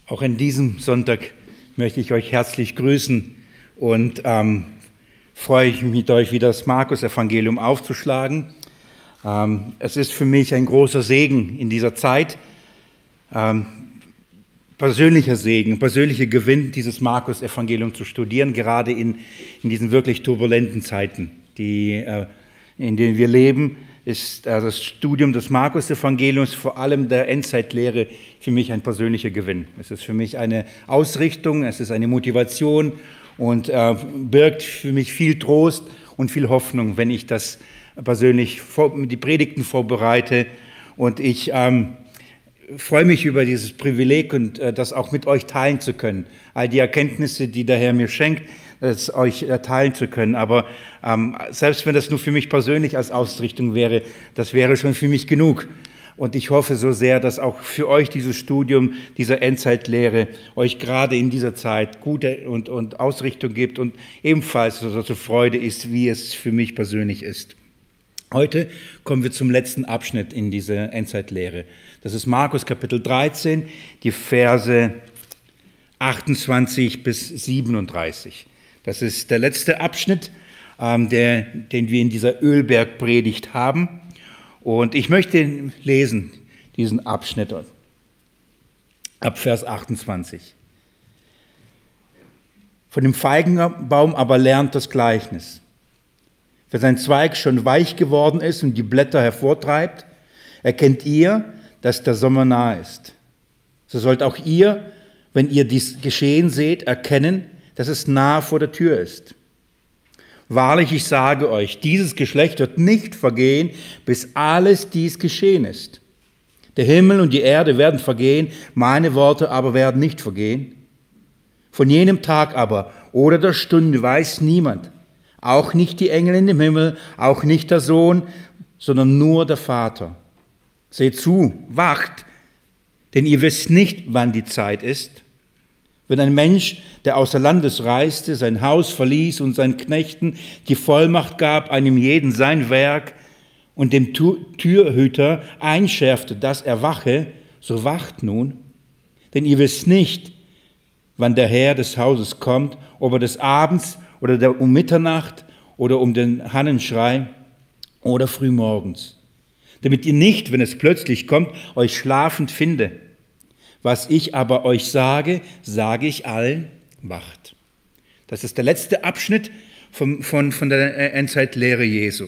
Auch an diesem Sonntag möchte ich euch herzlich grüßen und freue mich mit euch wieder das Markus-Evangelium aufzuschlagen. Es ist für mich ein großer Segen in dieser Zeit, persönlicher Segen, persönlicher Gewinn, dieses Markus-Evangelium zu studieren, gerade in diesen wirklich turbulenten Zeiten, in denen wir leben. Ist das Studium des Markus-Evangeliums, vor allem der Endzeitlehre, für mich ein persönlicher Gewinn. Es ist für mich eine Ausrichtung, es ist eine Motivation und birgt für mich viel Trost und viel Hoffnung, wenn ich das persönlich die Predigten vorbereite. Und ich freue mich über dieses Privileg und das auch mit euch teilen zu können. All die Erkenntnisse, die der Herr mir schenkt, das euch teilen zu können. Aber selbst wenn das nur für mich persönlich als Ausrichtung wäre, das wäre schon für mich genug. Und ich hoffe so sehr, dass auch für euch dieses Studium dieser Endzeitlehre euch gerade in dieser Zeit gute und Ausrichtung gibt und ebenfalls so zur Freude ist, wie es für mich persönlich ist. Heute kommen wir zum letzten Abschnitt in dieser Endzeitlehre. Das ist Markus Kapitel 13, die Verse 28 bis 37. Das ist der letzte Abschnitt, den wir in dieser Ölbergpredigt haben. Und ich möchte lesen diesen Abschnitt ab Vers 28. Von dem Feigenbaum aber lernt das Gleichnis. Wenn sein Zweig schon weich geworden ist und die Blätter hervortreibt, erkennt ihr, dass der Sommer nahe ist. So sollt auch ihr, wenn ihr dies geschehen seht, erkennen, dass es nahe vor der Tür ist. Wahrlich, ich sage euch, dieses Geschlecht wird nicht vergehen, bis alles dies geschehen ist. Der Himmel und die Erde werden vergehen, meine Worte aber werden nicht vergehen. Von jenem Tag aber oder der Stunde weiß niemand, auch nicht die Engel in dem Himmel, auch nicht der Sohn, sondern nur der Vater. Seht zu, wacht, denn ihr wisst nicht, wann die Zeit ist. Wenn ein Mensch, der außer Landes reiste, sein Haus verließ und seinen Knechten die Vollmacht gab, einem jeden sein Werk und dem Türhüter einschärfte, dass er wache, so wacht nun. Denn ihr wisst nicht, wann der Herr des Hauses kommt, ob er des Abends oder um Mitternacht oder um den Hannenschrei oder frühmorgens. Damit ihr nicht, wenn es plötzlich kommt, euch schlafend finde. Was ich aber euch sage, sage ich allen, wacht. Das ist der letzte Abschnitt von der Endzeitlehre Jesu.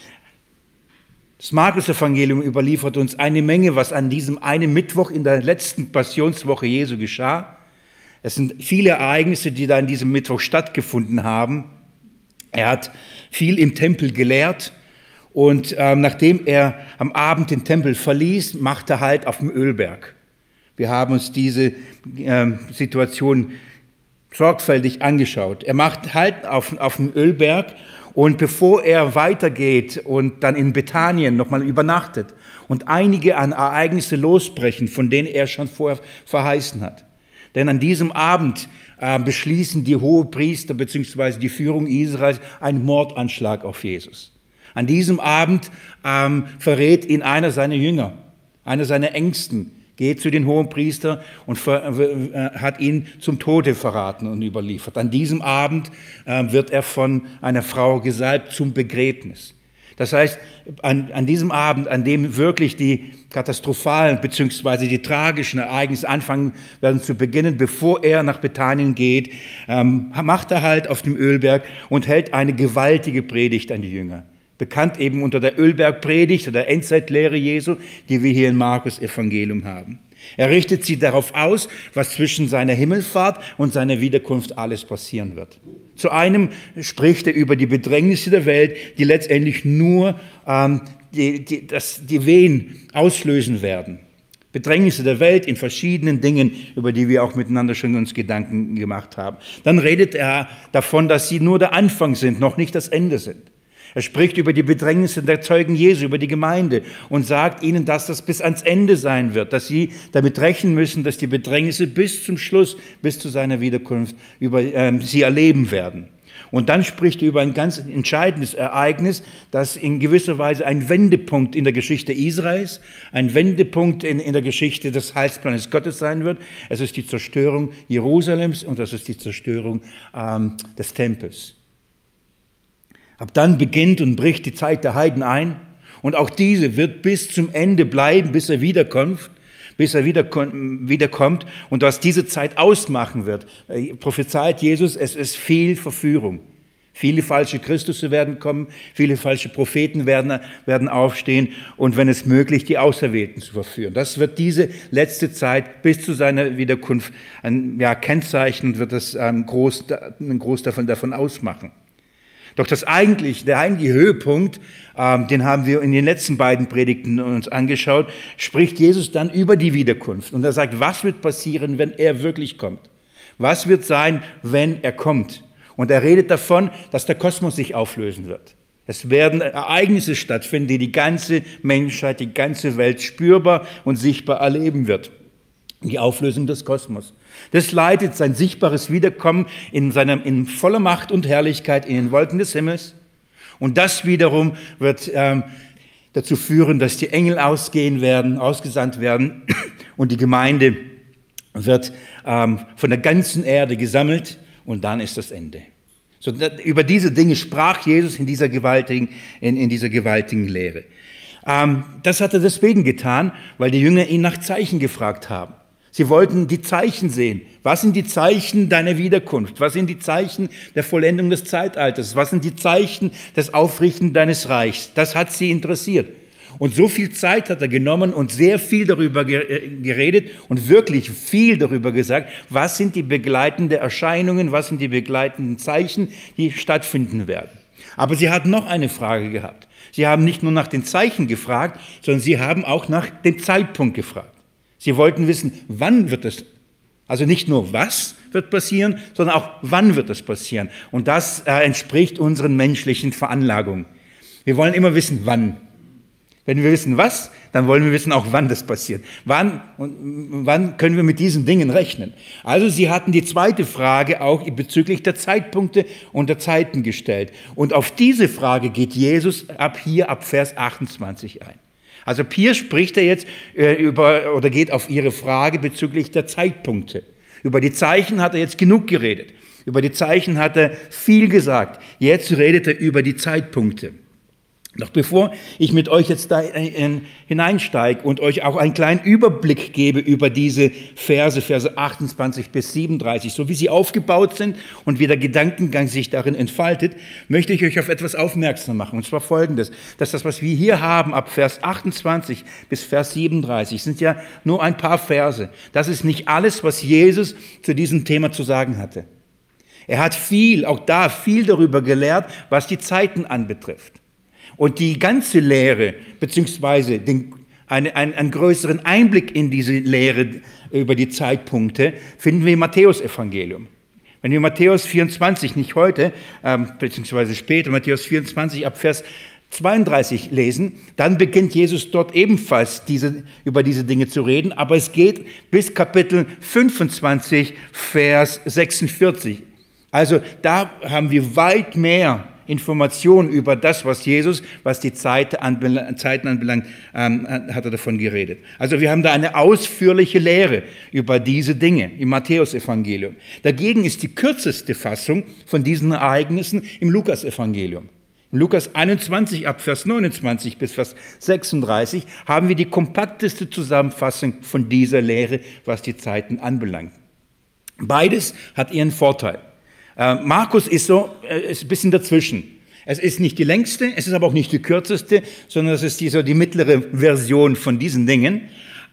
Das Markus-Evangelium überliefert uns eine Menge, was an diesem einen Mittwoch in der letzten Passionswoche Jesu geschah. Es sind viele Ereignisse, die da an diesem Mittwoch stattgefunden haben. Er hat viel im Tempel gelehrt und nachdem er am Abend den Tempel verließ, machte er Halt auf dem Ölberg. Wir haben uns diese Situation sorgfältig angeschaut. Er macht Halt auf dem Ölberg und bevor er weitergeht und dann in Bethanien nochmal übernachtet und einige an Ereignisse losbrechen, von denen er schon vorher verheißen hat. Denn an diesem Abend beschließen die Hohepriester bzw. die Führung Israels einen Mordanschlag auf Jesus. An diesem Abend verrät ihn einer seiner Jünger, einer seiner Engsten, geht zu den Hohenpriester und hat ihn zum Tode verraten und überliefert. An diesem Abend wird er von einer Frau gesalbt zum Begräbnis. Das heißt, an diesem Abend, an dem wirklich die katastrophalen bzw. die tragischen Ereignisse anfangen werden zu beginnen, bevor er nach Bethanien geht, macht er Halt auf dem Ölberg und hält eine gewaltige Predigt an die Jünger. Bekannt eben unter der Ölbergpredigt oder der Endzeitlehre Jesu, die wir hier im Markus-Evangelium haben. Er richtet sie darauf aus, was zwischen seiner Himmelfahrt und seiner Wiederkunft alles passieren wird. Zu einem spricht er über die Bedrängnisse der Welt, die letztendlich nur die Wehen auslösen werden. Bedrängnisse der Welt in verschiedenen Dingen, über die wir auch miteinander schon uns Gedanken gemacht haben. Dann redet er davon, dass sie nur der Anfang sind, noch nicht das Ende sind. Er spricht über die Bedrängnisse der Zeugen Jesu, über die Gemeinde und sagt ihnen, dass das bis ans Ende sein wird, dass sie damit rechnen müssen, dass die Bedrängnisse bis zum Schluss, bis zu seiner Wiederkunft sie erleben werden. Und dann spricht er über ein ganz entscheidendes Ereignis, das in gewisser Weise ein Wendepunkt in der Geschichte Israels, ein Wendepunkt in der Geschichte des Heilsplanes Gottes sein wird. Es ist die Zerstörung Jerusalems und das ist die Zerstörung des Tempels. Ab dann beginnt und bricht die Zeit der Heiden ein und auch diese wird bis zum Ende bleiben, bis er wiederkommt. Und was diese Zeit ausmachen wird, prophezeit Jesus, es ist viel Verführung. Viele falsche Christusse werden kommen, viele falsche Propheten werden aufstehen und wenn es möglich, die Auserwählten zu verführen. Das wird diese letzte Zeit bis zu seiner Wiederkunft kennzeichnen, wird das einen Groß davon ausmachen. Doch der eigentliche Höhepunkt, den haben wir in den letzten beiden Predigten uns angeschaut, spricht Jesus dann über die Wiederkunft. Und er sagt, was wird passieren, wenn er wirklich kommt? Was wird sein, wenn er kommt? Und er redet davon, dass der Kosmos sich auflösen wird. Es werden Ereignisse stattfinden, die die ganze Menschheit, die ganze Welt spürbar und sichtbar erleben wird. Die Auflösung des Kosmos. Das leitet sein sichtbares Wiederkommen in voller Macht und Herrlichkeit in den Wolken des Himmels. Und das wiederum wird dazu führen, dass die Engel ausgesandt werden und die Gemeinde wird von der ganzen Erde gesammelt und dann ist das Ende. So, über diese Dinge sprach Jesus in dieser gewaltigen Lehre. Das hat er deswegen getan, weil die Jünger ihn nach Zeichen gefragt haben. Sie wollten die Zeichen sehen. Was sind die Zeichen deiner Wiederkunft? Was sind die Zeichen der Vollendung des Zeitalters? Was sind die Zeichen des Aufrichten deines Reichs? Das hat sie interessiert. Und so viel Zeit hat er genommen und sehr viel darüber geredet und wirklich viel darüber gesagt, was sind die begleitenden Erscheinungen, was sind die begleitenden Zeichen, die stattfinden werden. Aber sie hatten noch eine Frage gehabt. Sie haben nicht nur nach den Zeichen gefragt, sondern sie haben auch nach dem Zeitpunkt gefragt. Sie wollten wissen, wann wird es, also nicht nur was wird passieren, sondern auch wann wird es passieren. Und das entspricht unseren menschlichen Veranlagungen. Wir wollen immer wissen, wann. Wenn wir wissen, was, dann wollen wir wissen auch, wann das passiert. Wann können wir mit diesen Dingen rechnen? Also sie hatten die zweite Frage auch bezüglich der Zeitpunkte und der Zeiten gestellt. Und auf diese Frage geht Jesus ab Vers 28 ein. Also hier spricht er jetzt geht auf ihre Frage bezüglich der Zeitpunkte. Über die Zeichen hat er jetzt genug geredet. Über die Zeichen hat er viel gesagt. Jetzt redet er über die Zeitpunkte. Doch bevor ich mit euch jetzt da hineinsteige und euch auch einen kleinen Überblick gebe über diese Verse 28 bis 37, so wie sie aufgebaut sind und wie der Gedankengang sich darin entfaltet, möchte ich euch auf etwas aufmerksam machen. Und zwar Folgendes, dass das, was wir hier haben, ab Vers 28 bis Vers 37, sind ja nur ein paar Verse. Das ist nicht alles, was Jesus zu diesem Thema zu sagen hatte. Er hat viel darüber gelehrt, was die Zeiten anbetrifft. Und die ganze Lehre, beziehungsweise einen größeren Einblick in diese Lehre über die Zeitpunkte, finden wir im Matthäus-Evangelium. Wenn wir Matthäus 24, nicht heute, beziehungsweise später, Matthäus 24 ab Vers 32 lesen, dann beginnt Jesus dort ebenfalls über diese Dinge zu reden, aber es geht bis Kapitel 25, Vers 46. Also da haben wir weit mehr Informationen über das, was die Zeiten anbelangt, hat er davon geredet. Also wir haben da eine ausführliche Lehre über diese Dinge im Matthäus-Evangelium. Dagegen ist die kürzeste Fassung von diesen Ereignissen im Lukas-Evangelium. In Lukas 21 ab Vers 29 bis Vers 36 haben wir die kompakteste Zusammenfassung von dieser Lehre, was die Zeiten anbelangt. Beides hat ihren Vorteil. Markus ist ein bisschen dazwischen. Es ist nicht die längste, es ist aber auch nicht die kürzeste, sondern es ist die mittlere Version von diesen Dingen.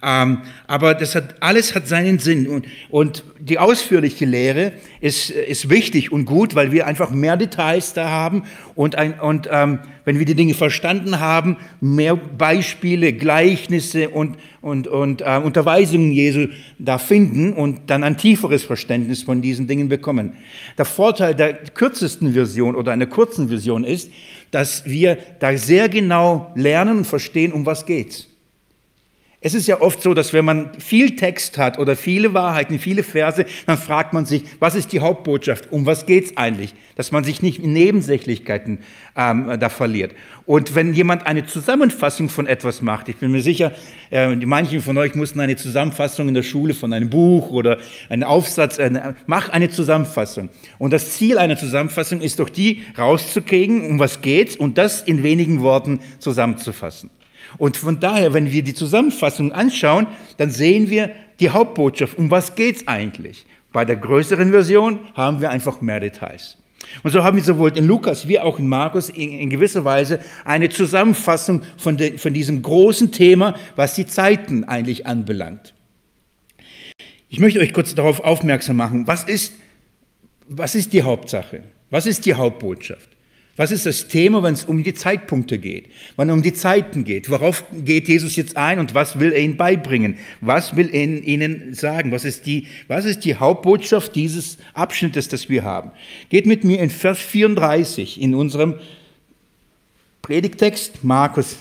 Aber alles hat seinen Sinn. Und die ausführliche Lehre ist wichtig und gut, weil wir einfach mehr Details da haben und wenn wir die Dinge verstanden haben, mehr Beispiele, Gleichnisse und Unterweisungen Jesu da finden und dann ein tieferes Verständnis von diesen Dingen bekommen. Der Vorteil der kürzesten Version oder einer kurzen Version ist, dass wir da sehr genau lernen und verstehen, um was geht's. Es ist ja oft so, dass wenn man viel Text hat oder viele Wahrheiten, viele Verse, dann fragt man sich, was ist die Hauptbotschaft? Um was geht es eigentlich? Dass man sich nicht in Nebensächlichkeiten da verliert. Und wenn jemand eine Zusammenfassung von etwas macht, ich bin mir sicher, manche von euch mussten eine Zusammenfassung in der Schule von einem Buch oder einen Aufsatz, mach eine Zusammenfassung. Und das Ziel einer Zusammenfassung ist doch die, rauszukriegen, um was geht's und das in wenigen Worten zusammenzufassen. Und von daher, wenn wir die Zusammenfassung anschauen, dann sehen wir die Hauptbotschaft. Um was geht's eigentlich? Bei der größeren Version haben wir einfach mehr Details. Und so haben wir sowohl in Lukas wie auch in Markus in gewisser Weise eine Zusammenfassung von diesem großen Thema, was die Zeiten eigentlich anbelangt. Ich möchte euch kurz darauf aufmerksam machen, was ist die Hauptsache? Was ist die Hauptbotschaft? Was ist das Thema, wenn es um die Zeitpunkte geht, wenn es um die Zeiten geht? Worauf geht Jesus jetzt ein und was will er ihnen beibringen? Was will er ihnen sagen? Was ist die Hauptbotschaft dieses Abschnittes, das wir haben? Geht mit mir in Vers 34 in unserem Predigtext, Markus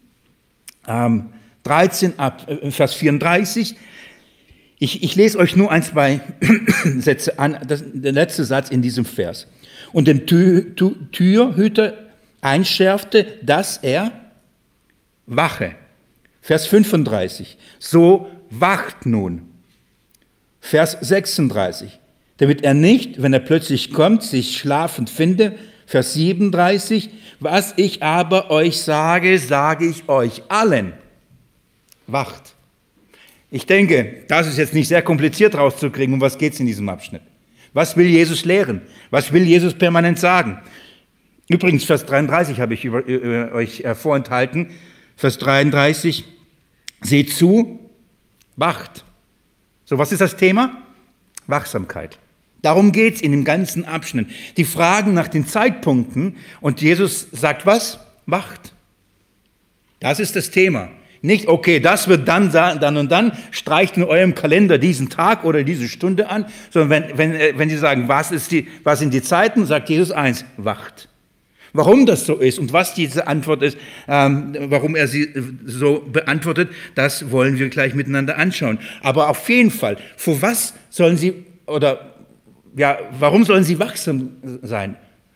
13 Vers 34. Ich lese euch nur 1, 2 Sätze an, der letzte Satz in diesem Vers. Und dem Türhüter einschärfte, dass er wache. Vers 35. So wacht nun. Vers 36. Damit er nicht, wenn er plötzlich kommt, sich schlafend finde. Vers 37. Was ich aber euch sage, sage ich euch allen. Wacht. Ich denke, das ist jetzt nicht sehr kompliziert rauszukriegen. Um was geht es in diesem Abschnitt? Was will Jesus lehren? Was will Jesus permanent sagen? Übrigens, Vers 33 habe ich euch vorenthalten. Vers 33, seht zu, wacht. So, was ist das Thema? Wachsamkeit. Darum geht es in dem ganzen Abschnitt. Die Fragen nach den Zeitpunkten und Jesus sagt was? Wacht. Das ist das Thema. Nicht, okay, das wird dann und dann, streicht in eurem Kalender diesen Tag oder diese Stunde an, sondern wenn Sie sagen, was sind die Zeiten, sagt Jesus eins, wacht. Warum das so ist und was diese Antwort ist, warum er sie so beantwortet, das wollen wir gleich miteinander anschauen. Aber auf jeden Fall, warum sollen Sie wachsam sein?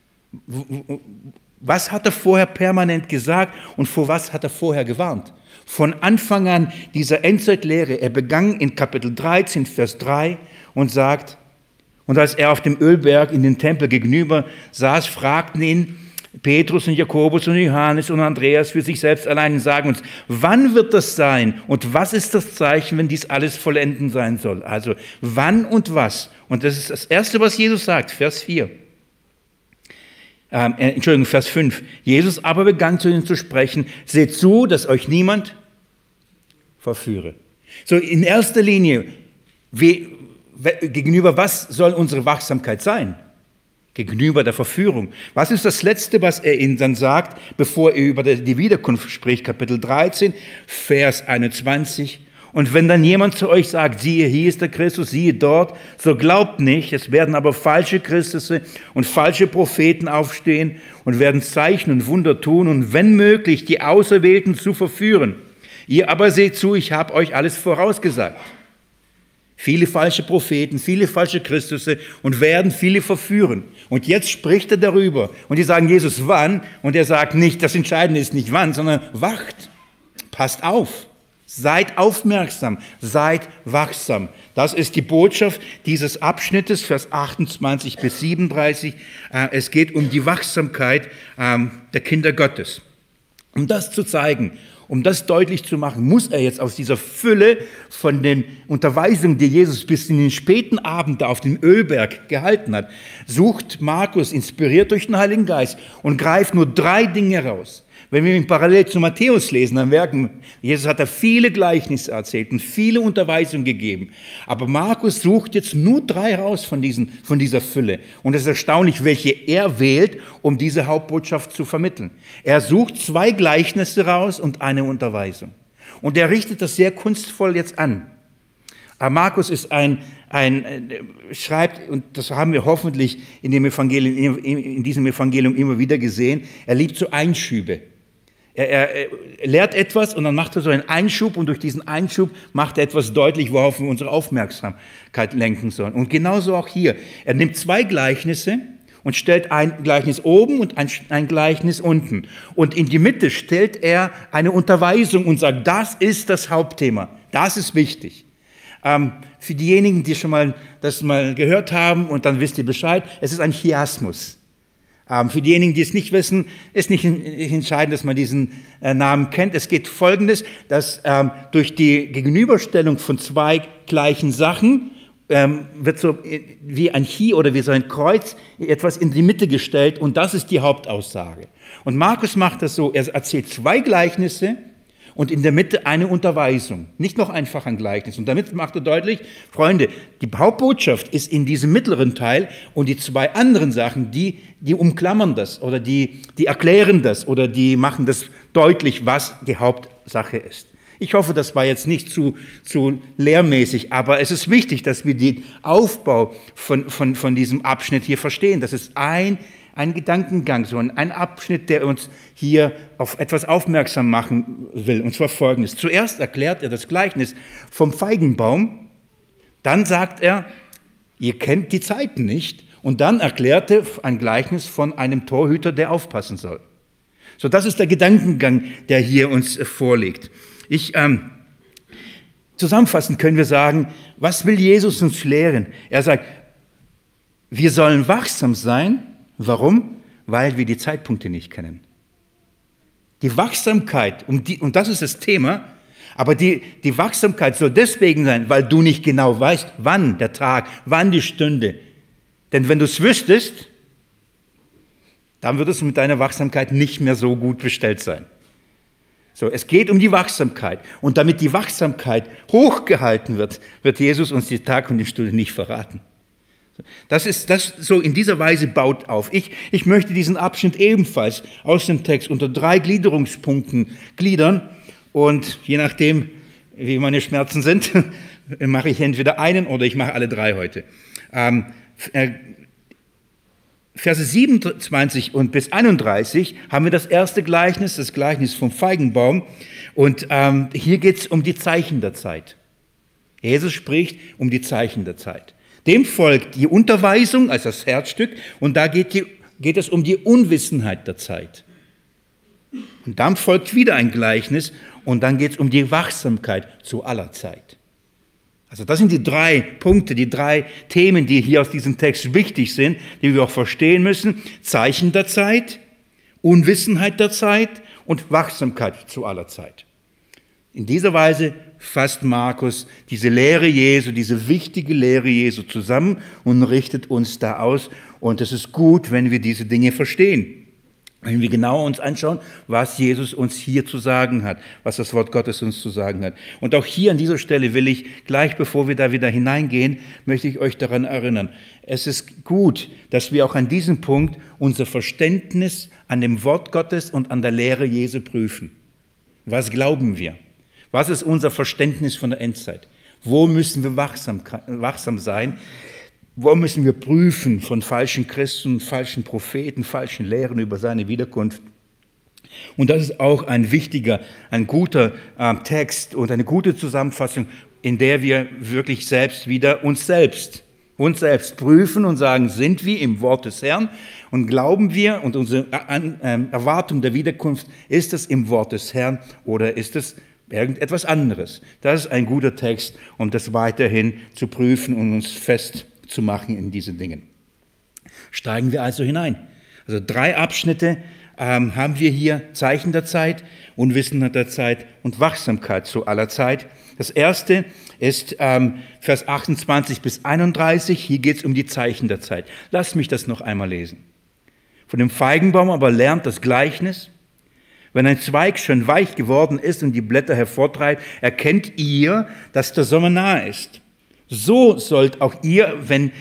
Was hat er vorher permanent gesagt und vor was hat er vorher gewarnt? Von Anfang an dieser Endzeitlehre, er begann in Kapitel 13, Vers 3 und sagt, und als er auf dem Ölberg in den Tempel gegenüber saß, fragten ihn Petrus und Jakobus und Johannes und Andreas für sich selbst allein und sagen uns, wann wird das sein und was ist das Zeichen, wenn dies alles vollenden sein soll? Also wann und was? Und das ist das Erste, was Jesus sagt, Vers 4. Vers 5. Jesus aber begann zu ihnen zu sprechen, seht zu, dass euch niemand verführe. So in erster Linie, gegenüber was soll unsere Wachsamkeit sein? Gegenüber der Verführung. Was ist das Letzte, was er ihnen dann sagt, bevor er über die Wiederkunft spricht? Kapitel 13, Vers 21. Und wenn dann jemand zu euch sagt, siehe, hier ist der Christus, siehe dort, so glaubt nicht, es werden aber falsche Christusse und falsche Propheten aufstehen und werden Zeichen und Wunder tun und wenn möglich die Auserwählten zu verführen. Ihr aber seht zu, ich habe euch alles vorausgesagt. Viele falsche Propheten, viele falsche Christusse und werden viele verführen. Und jetzt spricht er darüber. Und die sagen, Jesus, wann? Und er sagt nicht, das Entscheidende ist nicht wann, sondern wacht. Passt auf. Seid aufmerksam, seid wachsam. Das ist die Botschaft dieses Abschnittes, Vers 28 bis 37. Es geht um die Wachsamkeit der Kinder Gottes. Um das zu zeigen, um das deutlich zu machen, muss er jetzt aus dieser Fülle von den Unterweisungen, die Jesus bis in den späten Abend da auf dem Ölberg gehalten hat, sucht Markus, inspiriert durch den Heiligen Geist, und greift nur 3 Dinge raus. Wenn wir ihn parallel zu Matthäus lesen, dann merken, Jesus hat da viele Gleichnisse erzählt und viele Unterweisungen gegeben. Aber Markus sucht jetzt nur 3 raus von dieser Fülle. Und es ist erstaunlich, welche er wählt, um diese Hauptbotschaft zu vermitteln. Er sucht 2 Gleichnisse raus und eine Unterweisung. Und er richtet das sehr kunstvoll jetzt an. Aber Markus ist schreibt, und das haben wir hoffentlich in diesem Evangelium immer wieder gesehen, er liebt so Einschübe. Er lehrt etwas und dann macht er so einen Einschub und durch diesen Einschub macht er etwas deutlich, worauf wir unsere Aufmerksamkeit lenken sollen. Und genauso auch hier. Er nimmt zwei Gleichnisse und stellt ein Gleichnis oben und ein Gleichnis unten. Und in die Mitte stellt er eine Unterweisung und sagt, das ist das Hauptthema, das ist wichtig. Für diejenigen, die schon mal das mal gehört haben und dann wisst ihr Bescheid, es ist ein Chiasmus. Für diejenigen, die es nicht wissen, ist nicht entscheidend, dass man diesen Namen kennt. Es geht Folgendes, dass durch die Gegenüberstellung von zwei gleichen Sachen wird so wie ein Chi oder wie so ein Kreuz etwas in die Mitte gestellt und das ist die Hauptaussage. Und Markus macht das so, er erzählt zwei Gleichnisse und in der Mitte eine Unterweisung, nicht noch einfach ein Gleichnis. Und damit macht er deutlich, Freunde, die Hauptbotschaft ist in diesem mittleren Teil und die zwei anderen Sachen, die umklammern das oder die erklären das oder die machen das deutlich, was die Hauptsache ist. Ich hoffe, das war jetzt nicht zu lehrmäßig, aber es ist wichtig, dass wir den Aufbau von diesem Abschnitt hier verstehen. Das ist ein Gedankengang, so ein Abschnitt, der uns hier auf etwas aufmerksam machen will. Und zwar Folgendes. Zuerst erklärt er das Gleichnis vom Feigenbaum, dann sagt er, ihr kennt die Zeiten nicht, und dann erklärt er ein Gleichnis von einem Torhüter, der aufpassen soll. So, das ist der Gedankengang, der hier uns vorliegt. Zusammenfassend können wir sagen, was will Jesus uns lehren? Er sagt, wir sollen wachsam sein. Warum? Weil wir die Zeitpunkte nicht kennen. Die Wachsamkeit, und das ist das Thema, aber die Wachsamkeit soll deswegen sein, weil du nicht genau weißt, wann der Tag, wann die Stunde. Denn wenn du es wüsstest, dann würdest du mit deiner Wachsamkeit nicht mehr so gut bestellt sein. So, es geht um die Wachsamkeit. Und damit die Wachsamkeit hochgehalten wird, wird Jesus uns die Tag und die Stunde nicht verraten. Das so in dieser Weise baut auf. Ich möchte diesen Abschnitt ebenfalls aus dem Text unter 3 Gliederungspunkten gliedern. Und je nachdem, wie meine Schmerzen sind, mache ich entweder einen oder ich mache alle 3 heute. Verse 27 und bis 31 haben wir das erste Gleichnis, das Gleichnis vom Feigenbaum. Und hier geht es um die Zeichen der Zeit. Jesus spricht um die Zeichen der Zeit. Dem folgt die Unterweisung als das Herzstück und da geht es um die Unwissenheit der Zeit. Und dann folgt wieder ein Gleichnis und dann geht es um die Wachsamkeit zu aller Zeit. Also das sind die 3 Punkte, die 3 Themen, die hier aus diesem Text wichtig sind, die wir auch verstehen müssen. Zeichen der Zeit, Unwissenheit der Zeit und Wachsamkeit zu aller Zeit. In dieser Weise fasst Markus diese Lehre Jesu, diese wichtige Lehre Jesu zusammen und richtet uns da aus. Und es ist gut, wenn wir diese Dinge verstehen. Wenn wir genauer uns anschauen, was Jesus uns hier zu sagen hat, was das Wort Gottes uns zu sagen hat. Und auch hier an dieser Stelle will ich, gleich bevor wir da wieder hineingehen, möchte ich euch daran erinnern. Es ist gut, dass wir auch an diesem Punkt unser Verständnis an dem Wort Gottes und an der Lehre Jesu prüfen. Was glauben wir? Was ist unser Verständnis von der Endzeit? Wo müssen wir wachsam sein? Wo müssen wir prüfen von falschen Christen, falschen Propheten, falschen Lehren über seine Wiederkunft? Und das ist auch ein wichtiger, ein guter Text und eine gute Zusammenfassung, in der wir wirklich selbst wieder uns selbst prüfen und sagen, sind wir im Wort des Herrn und glauben wir und unsere Erwartung der Wiederkunft, ist es im Wort des Herrn oder ist es irgendetwas anderes? Das ist ein guter Text, um das weiterhin zu prüfen und uns festzumachen in diesen Dingen. Steigen wir also hinein. Also 3 Abschnitte haben wir hier: Zeichen der Zeit, Unwissenheit der Zeit und Wachsamkeit zu aller Zeit. Das erste ist Vers 28 bis 31. Hier geht es um die Zeichen der Zeit. Lasst mich das noch einmal lesen. Von dem Feigenbaum aber lernt das Gleichnis: Wenn ein Zweig schon weich geworden ist und die Blätter hervortreibt, erkennt ihr, dass der Sommer nahe ist. So sollt auch ihr, wenn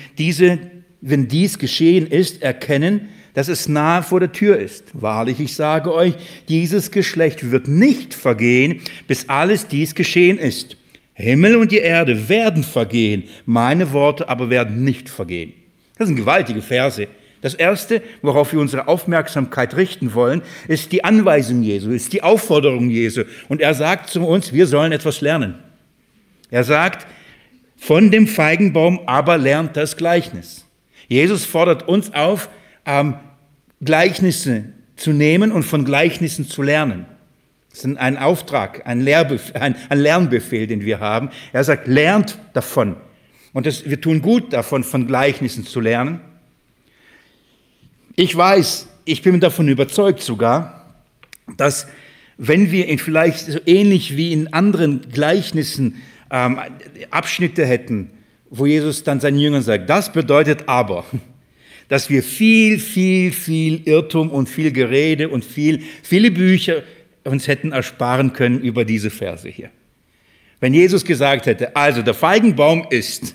dies geschehen ist, erkennen, dass es nahe vor der Tür ist. Wahrlich, ich sage euch, dieses Geschlecht wird nicht vergehen, bis alles dies geschehen ist. Himmel und die Erde werden vergehen, meine Worte aber werden nicht vergehen. Das sind gewaltige Verse, Das Erste, worauf wir unsere Aufmerksamkeit richten wollen, ist die Anweisung Jesu, ist die Aufforderung Jesu. Und er sagt zu uns, wir sollen etwas lernen. Er sagt, von dem Feigenbaum aber lernt das Gleichnis. Jesus fordert uns auf, Gleichnisse zu nehmen und von Gleichnissen zu lernen. Das ist ein Auftrag, ein Lernbefehl, den wir haben. Er sagt, lernt davon. Und wir tun gut davon, von Gleichnissen zu lernen. Ich bin davon überzeugt sogar, dass wenn wir vielleicht so ähnlich wie in anderen Gleichnissen Abschnitte hätten, wo Jesus dann seinen Jüngern sagt, das bedeutet aber, dass wir viel Irrtum und viel Gerede und viele Bücher uns hätten ersparen können über diese Verse hier. Wenn Jesus gesagt hätte, also der Feigenbaum ist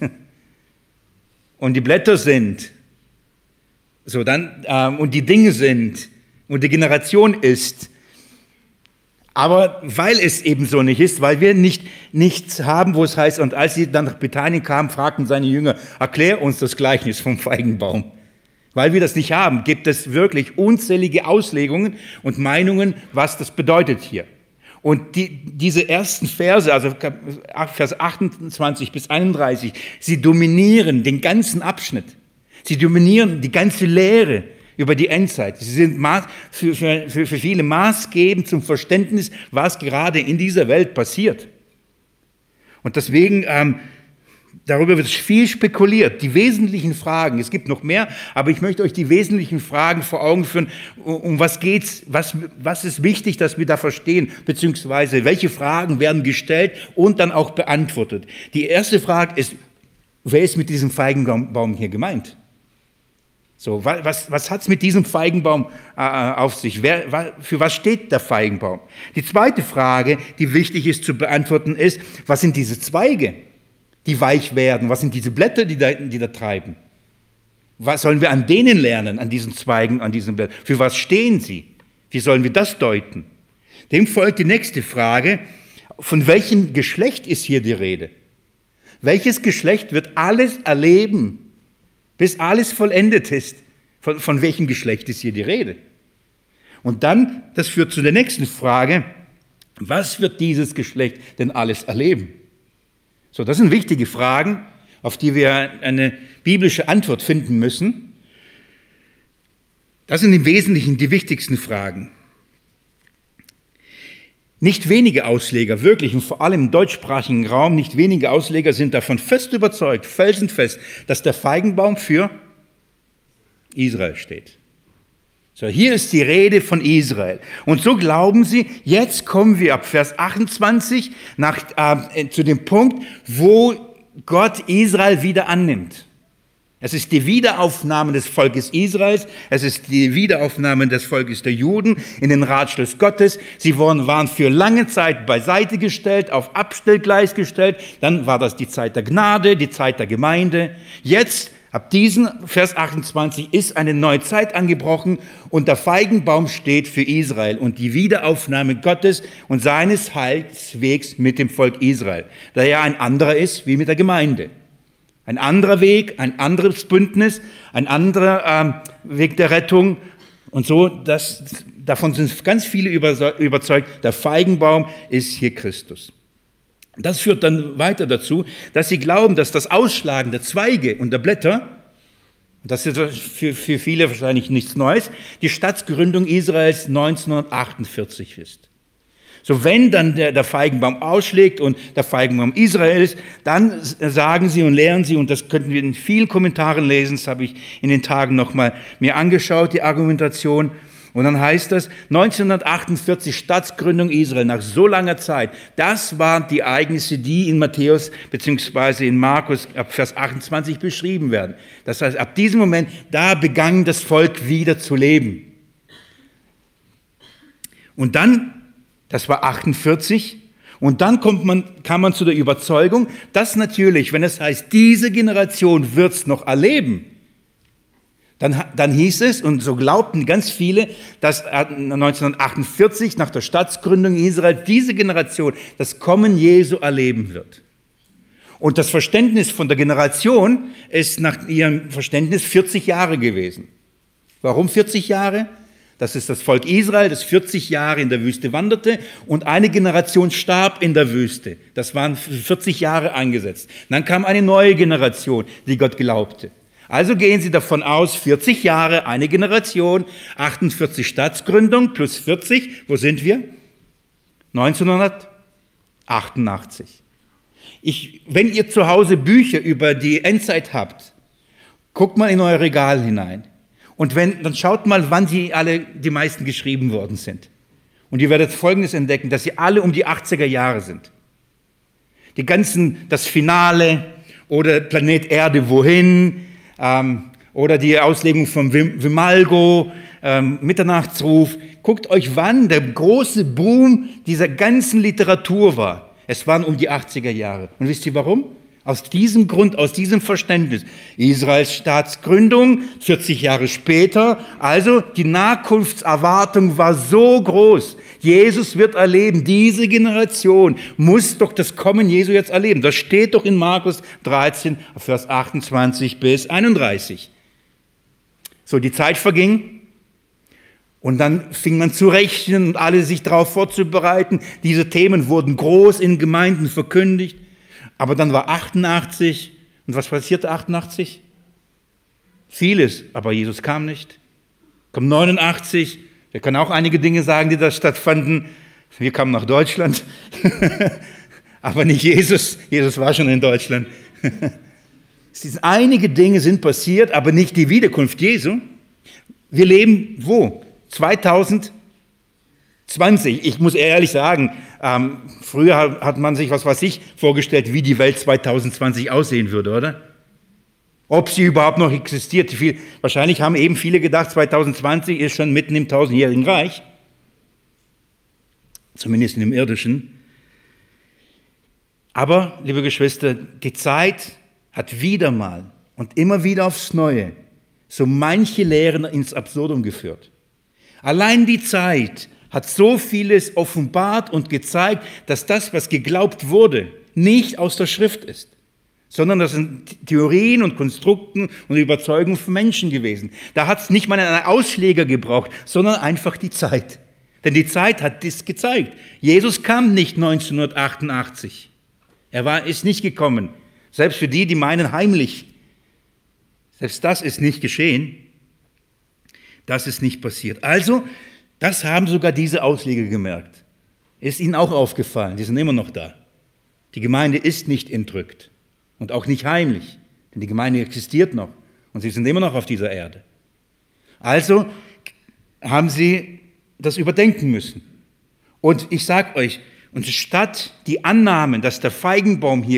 und die Blätter sind, so dann und die Dinge sind und die Generation ist, aber weil es eben so nicht ist, weil wir nichts haben, wo es heißt, und als sie dann nach Bethanien kamen, fragten seine Jünger, erklär uns das Gleichnis vom Feigenbaum. Weil wir das nicht haben, gibt es wirklich unzählige Auslegungen und Meinungen, was das bedeutet hier. Und diese ersten Verse, also Vers 28 bis 31, sie dominieren den ganzen Abschnitt. Sie dominieren die ganze Lehre über die Endzeit. Sie sind für viele maßgebend zum Verständnis, was gerade in dieser Welt passiert. Und deswegen, darüber wird viel spekuliert. Die wesentlichen Fragen, es gibt noch mehr, aber ich möchte euch die wesentlichen Fragen vor Augen führen. Um was geht's? Was ist wichtig, dass wir da verstehen? Beziehungsweise, welche Fragen werden gestellt und dann auch beantwortet? Die erste Frage ist, wer ist mit diesem Feigenbaum hier gemeint? So, was hat's mit diesem Feigenbaum auf sich? Für was steht der Feigenbaum? Die zweite Frage, die wichtig ist zu beantworten, ist, was sind diese Zweige, die weich werden? Was sind diese Blätter, die da treiben? Was sollen wir an denen lernen, an diesen Zweigen, an diesen Blättern? Für was stehen sie? Wie sollen wir das deuten? Dem folgt die nächste Frage, von welchem Geschlecht ist hier die Rede? Welches Geschlecht wird alles erleben, bis alles vollendet ist? Von welchem Geschlecht ist hier die Rede? Und dann, das führt zu der nächsten Frage, was wird dieses Geschlecht denn alles erleben? So, das sind wichtige Fragen, auf die wir eine biblische Antwort finden müssen. Das sind im Wesentlichen die wichtigsten Fragen. Nicht wenige Ausleger, wirklich, und vor allem im deutschsprachigen Raum, nicht wenige Ausleger sind davon fest überzeugt, felsenfest, dass der Feigenbaum für Israel steht. So, hier ist die Rede von Israel. Und so glauben sie, jetzt kommen wir ab Vers 28 zu dem Punkt, wo Gott Israel wieder annimmt. Es ist die Wiederaufnahme des Volkes Israels, es ist die Wiederaufnahme des Volkes der Juden in den Ratschluss Gottes. Sie waren für lange Zeit beiseite gestellt, auf Abstellgleis gestellt. Dann war das die Zeit der Gnade, die Zeit der Gemeinde. Jetzt, ab diesem Vers 28, ist eine neue Zeit angebrochen und der Feigenbaum steht für Israel und die Wiederaufnahme Gottes und seines Heilswegs mit dem Volk Israel, der ja ein anderer ist wie mit der Gemeinde. Ein anderer Weg, ein anderes Bündnis, ein anderer Weg der Rettung. Und so, davon sind ganz viele überzeugt, der Feigenbaum ist hier Christus. Das führt dann weiter dazu, dass sie glauben, dass das Ausschlagen der Zweige und der Blätter, das ist für viele wahrscheinlich nichts Neues, die Staatsgründung Israels 1948 ist. So, wenn dann der Feigenbaum ausschlägt und der Feigenbaum Israel ist, dann sagen sie und lehren sie, und das könnten wir in vielen Kommentaren lesen, das habe ich in den Tagen nochmal mir angeschaut, die Argumentation, und dann heißt das, 1948 Staatsgründung Israel, nach so langer Zeit, das waren die Ereignisse, die in Matthäus bzw. in Markus ab Vers 28 beschrieben werden. Das heißt, ab diesem Moment, da begann das Volk wieder zu leben. Und dann, das war 48, und dann kam man zu der Überzeugung, dass natürlich, wenn es heißt, diese Generation wird es noch erleben, dann hieß es, und so glaubten ganz viele, dass 1948 nach der Staatsgründung Israel diese Generation das Kommen Jesu erleben wird. Und das Verständnis von der Generation ist nach ihrem Verständnis 40 Jahre gewesen. Warum 40 Jahre? Das ist das Volk Israel, das 40 Jahre in der Wüste wanderte und eine Generation starb in der Wüste. Das waren 40 Jahre angesetzt. Dann kam eine neue Generation, die Gott glaubte. Also gehen Sie davon aus, 40 Jahre, eine Generation, 48 Staatsgründung plus 40, wo sind wir? 1988. Wenn ihr zu Hause Bücher über die Endzeit habt, guckt mal in euer Regal hinein. Und dann schaut mal, wann die meisten geschrieben worden sind. Und ihr werdet Folgendes entdecken, dass sie alle um die 80er Jahre sind. Das Finale oder Planet Erde wohin, oder die Auslegung von Vimalgo, Mitternachtsruf. Guckt euch, wann der große Boom dieser ganzen Literatur war. Es waren um die 80er Jahre. Und wisst ihr warum? Aus diesem Grund, aus diesem Verständnis. Israels Staatsgründung, 40 Jahre später, also die Nachkunftserwartung war so groß. Jesus wird erleben, diese Generation muss doch das Kommen Jesu jetzt erleben. Das steht doch in Markus 13, Vers 28 bis 31. So, die Zeit verging und dann fing man zu rechnen und alle sich darauf vorzubereiten. Diese Themen wurden groß in Gemeinden verkündigt. Aber dann war 88, und was passierte 88? Vieles, aber Jesus kam nicht. Kommt 89, wir können auch einige Dinge sagen, die da stattfanden. Wir kamen nach Deutschland, aber nicht Jesus. Jesus war schon in Deutschland. Einige Dinge sind passiert, aber nicht die Wiederkunft Jesu. Wir leben wo? 2020. Ich muss ehrlich sagen, früher hat man sich, vorgestellt, wie die Welt 2020 aussehen würde, oder? Ob sie überhaupt noch existiert. Wahrscheinlich haben eben viele gedacht, 2020 ist schon mitten im 1000-jährigen Reich. Zumindest im irdischen. Aber, liebe Geschwister, die Zeit hat wieder mal und immer wieder aufs Neue so manche Lehren ins Absurdum geführt. Allein die Zeit hat so vieles offenbart und gezeigt, dass das, was geglaubt wurde, nicht aus der Schrift ist, sondern das sind Theorien und Konstrukten und Überzeugungen von Menschen gewesen. Da hat es nicht mal einen Ausleger gebraucht, sondern einfach die Zeit. Denn die Zeit hat das gezeigt. Jesus kam nicht 1988. Ist nicht gekommen. Selbst für die meinen heimlich. Selbst das ist nicht geschehen. Das ist nicht passiert. Also, das haben sogar diese Ausleger gemerkt. Ist ihnen auch aufgefallen, die sind immer noch da. Die Gemeinde ist nicht entrückt und auch nicht heimlich, denn die Gemeinde existiert noch und sie sind immer noch auf dieser Erde. Also haben sie das überdenken müssen. Und ich sage euch, und statt die Annahmen, dass der Feigenbaum hier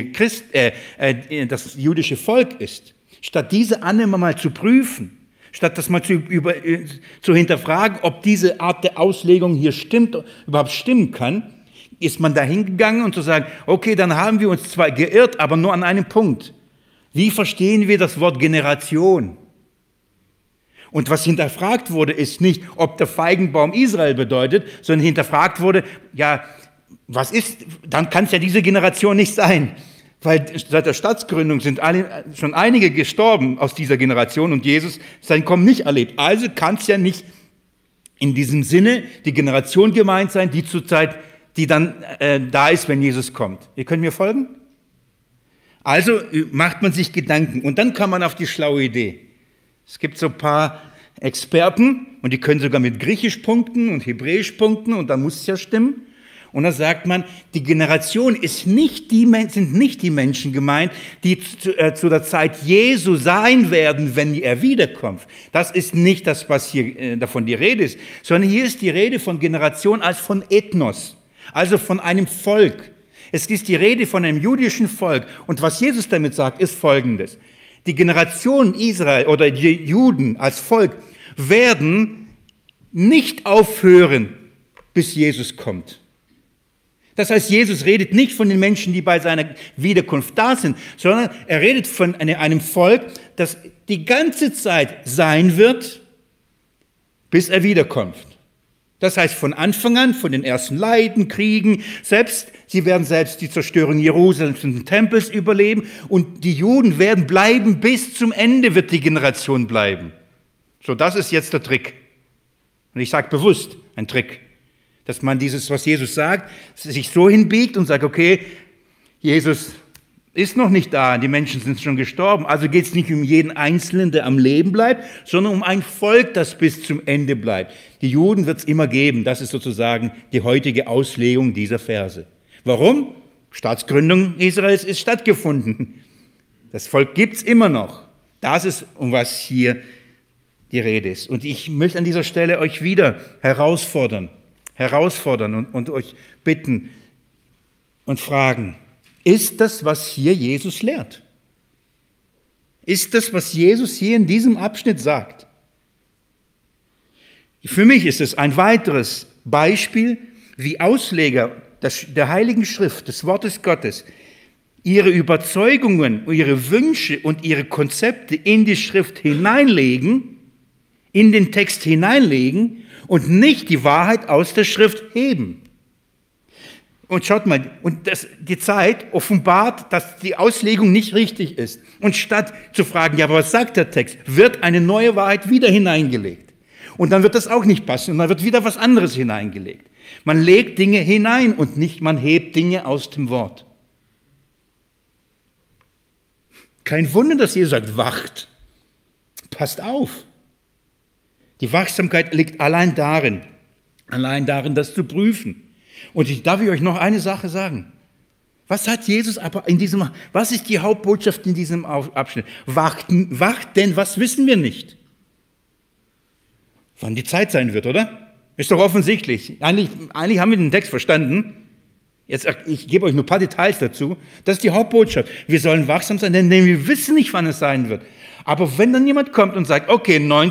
das jüdische Volk ist, statt diese Annahme mal zu prüfen, statt das mal zu hinterfragen, ob diese Art der Auslegung hier überhaupt stimmen kann, ist man dahin gegangen und zu sagen, okay, dann haben wir uns zwar geirrt, aber nur an einem Punkt. Wie verstehen wir das Wort Generation? Und was hinterfragt wurde, ist nicht, ob der Feigenbaum Israel bedeutet, sondern hinterfragt wurde, ja, dann kann es ja diese Generation nicht sein. Weil seit der Staatsgründung sind schon einige gestorben aus dieser Generation und Jesus sein Kommen nicht erlebt. Also kann es ja nicht in diesem Sinne die Generation gemeint sein, die dann da ist, wenn Jesus kommt. Ihr könnt mir folgen? Also macht man sich Gedanken und dann kann man auf die schlaue Idee. Es gibt so ein paar Experten und die können sogar mit Griechisch punkten und Hebräisch punkten und da muss es ja stimmen. Und da sagt man, die Generation sind nicht die Menschen gemeint, die zu der Zeit Jesu sein werden, wenn er wiederkommt. Das ist nicht das, was hier davon die Rede ist, sondern hier ist die Rede von Generation als von Ethnos, also von einem Volk. Es ist die Rede von einem jüdischen Volk. Und was Jesus damit sagt, ist Folgendes. Die Generation Israel oder die Juden als Volk werden nicht aufhören, bis Jesus kommt. Das heißt, Jesus redet nicht von den Menschen, die bei seiner Wiederkunft da sind, sondern er redet von einem Volk, das die ganze Zeit sein wird, bis er wiederkommt. Das heißt, von Anfang an, von den ersten Leiden, Kriegen, sie werden selbst die Zerstörung Jerusalems und des Tempels überleben und die Juden werden bleiben, bis zum Ende wird die Generation bleiben. So, das ist jetzt der Trick. Und ich sage bewusst ein Trick, dass man dieses, was Jesus sagt, sich so hinbiegt und sagt, okay, Jesus ist noch nicht da, die Menschen sind schon gestorben, also geht es nicht um jeden Einzelnen, der am Leben bleibt, sondern um ein Volk, das bis zum Ende bleibt. Die Juden wird es immer geben, das ist sozusagen die heutige Auslegung dieser Verse. Warum? Staatsgründung Israels ist stattgefunden. Das Volk gibt es immer noch. Das ist, um was hier die Rede ist. Und ich möchte an dieser Stelle euch wieder herausfordern und euch bitten und fragen, ist das, was hier Jesus lehrt? Ist das, was Jesus hier in diesem Abschnitt sagt? Für mich ist es ein weiteres Beispiel, wie Ausleger der Heiligen Schrift, des Wortes Gottes, ihre Überzeugungen, ihre Wünsche und ihre Konzepte in die Schrift hineinlegen, in den Text hineinlegen und nicht die Wahrheit aus der Schrift heben. Und schaut mal, die Zeit offenbart, dass die Auslegung nicht richtig ist. Und statt zu fragen, ja, aber was sagt der Text, wird eine neue Wahrheit wieder hineingelegt. Und dann wird das auch nicht passen und dann wird wieder was anderes hineingelegt. Man legt Dinge hinein und nicht, man hebt Dinge aus dem Wort. Kein Wunder, dass Jesus sagt, wacht. Passt auf. Die Wachsamkeit liegt allein darin, das zu prüfen. Und darf ich euch noch eine Sache sagen? Was hat Jesus aber was ist die Hauptbotschaft in diesem Abschnitt? Wacht, denn was wissen wir nicht? Wann die Zeit sein wird, oder? Ist doch offensichtlich. Eigentlich haben wir den Text verstanden. Jetzt, ich gebe euch nur ein paar Details dazu. Das ist die Hauptbotschaft. Wir sollen wachsam sein, denn wir wissen nicht, wann es sein wird. Aber wenn dann jemand kommt und sagt, okay,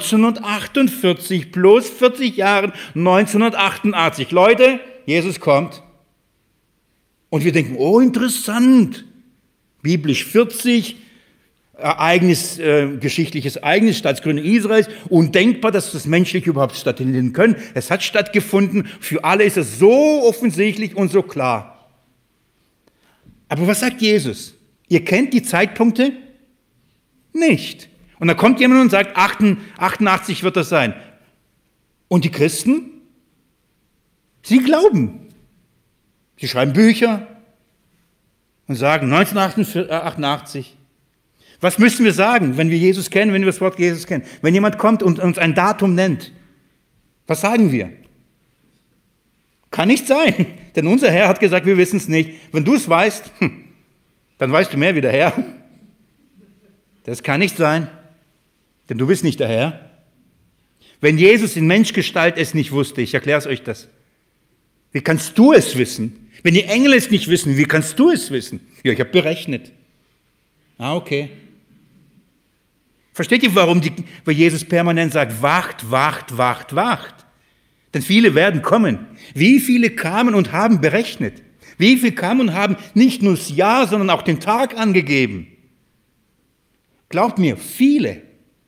1948 plus 40 Jahren, 1988, Leute, Jesus kommt. Und wir denken, oh, interessant. Biblisch 40, geschichtliches Ereignis, Staatsgründung Israels. Undenkbar, dass das menschlich überhaupt stattfinden können. Es hat stattgefunden. Für alle ist es so offensichtlich und so klar. Aber was sagt Jesus? Ihr kennt die Zeitpunkte nicht. Und dann kommt jemand und sagt, 88 wird das sein. Und die Christen? Sie glauben. Sie schreiben Bücher und sagen 1988. Was müssen wir sagen, wenn wir Jesus kennen, wenn wir das Wort Jesus kennen? Wenn jemand kommt und uns ein Datum nennt, was sagen wir? Kann nicht sein, denn unser Herr hat gesagt, wir wissen es nicht. Wenn du es weißt, dann weißt du mehr wie der Herr. Das kann nicht sein, denn du bist nicht der Herr. Wenn Jesus in Menschgestalt es nicht wusste, ich erkläre es euch das. Wie kannst du es wissen? Wenn die Engel es nicht wissen, wie kannst du es wissen? Ja, ich habe berechnet. Okay. Versteht ihr, warum Jesus permanent sagt, wacht, wacht, wacht, wacht? Denn viele werden kommen. Wie viele kamen und haben berechnet? Wie viele kamen und haben nicht nur das Jahr, sondern auch den Tag angegeben? Glaubt mir, viele.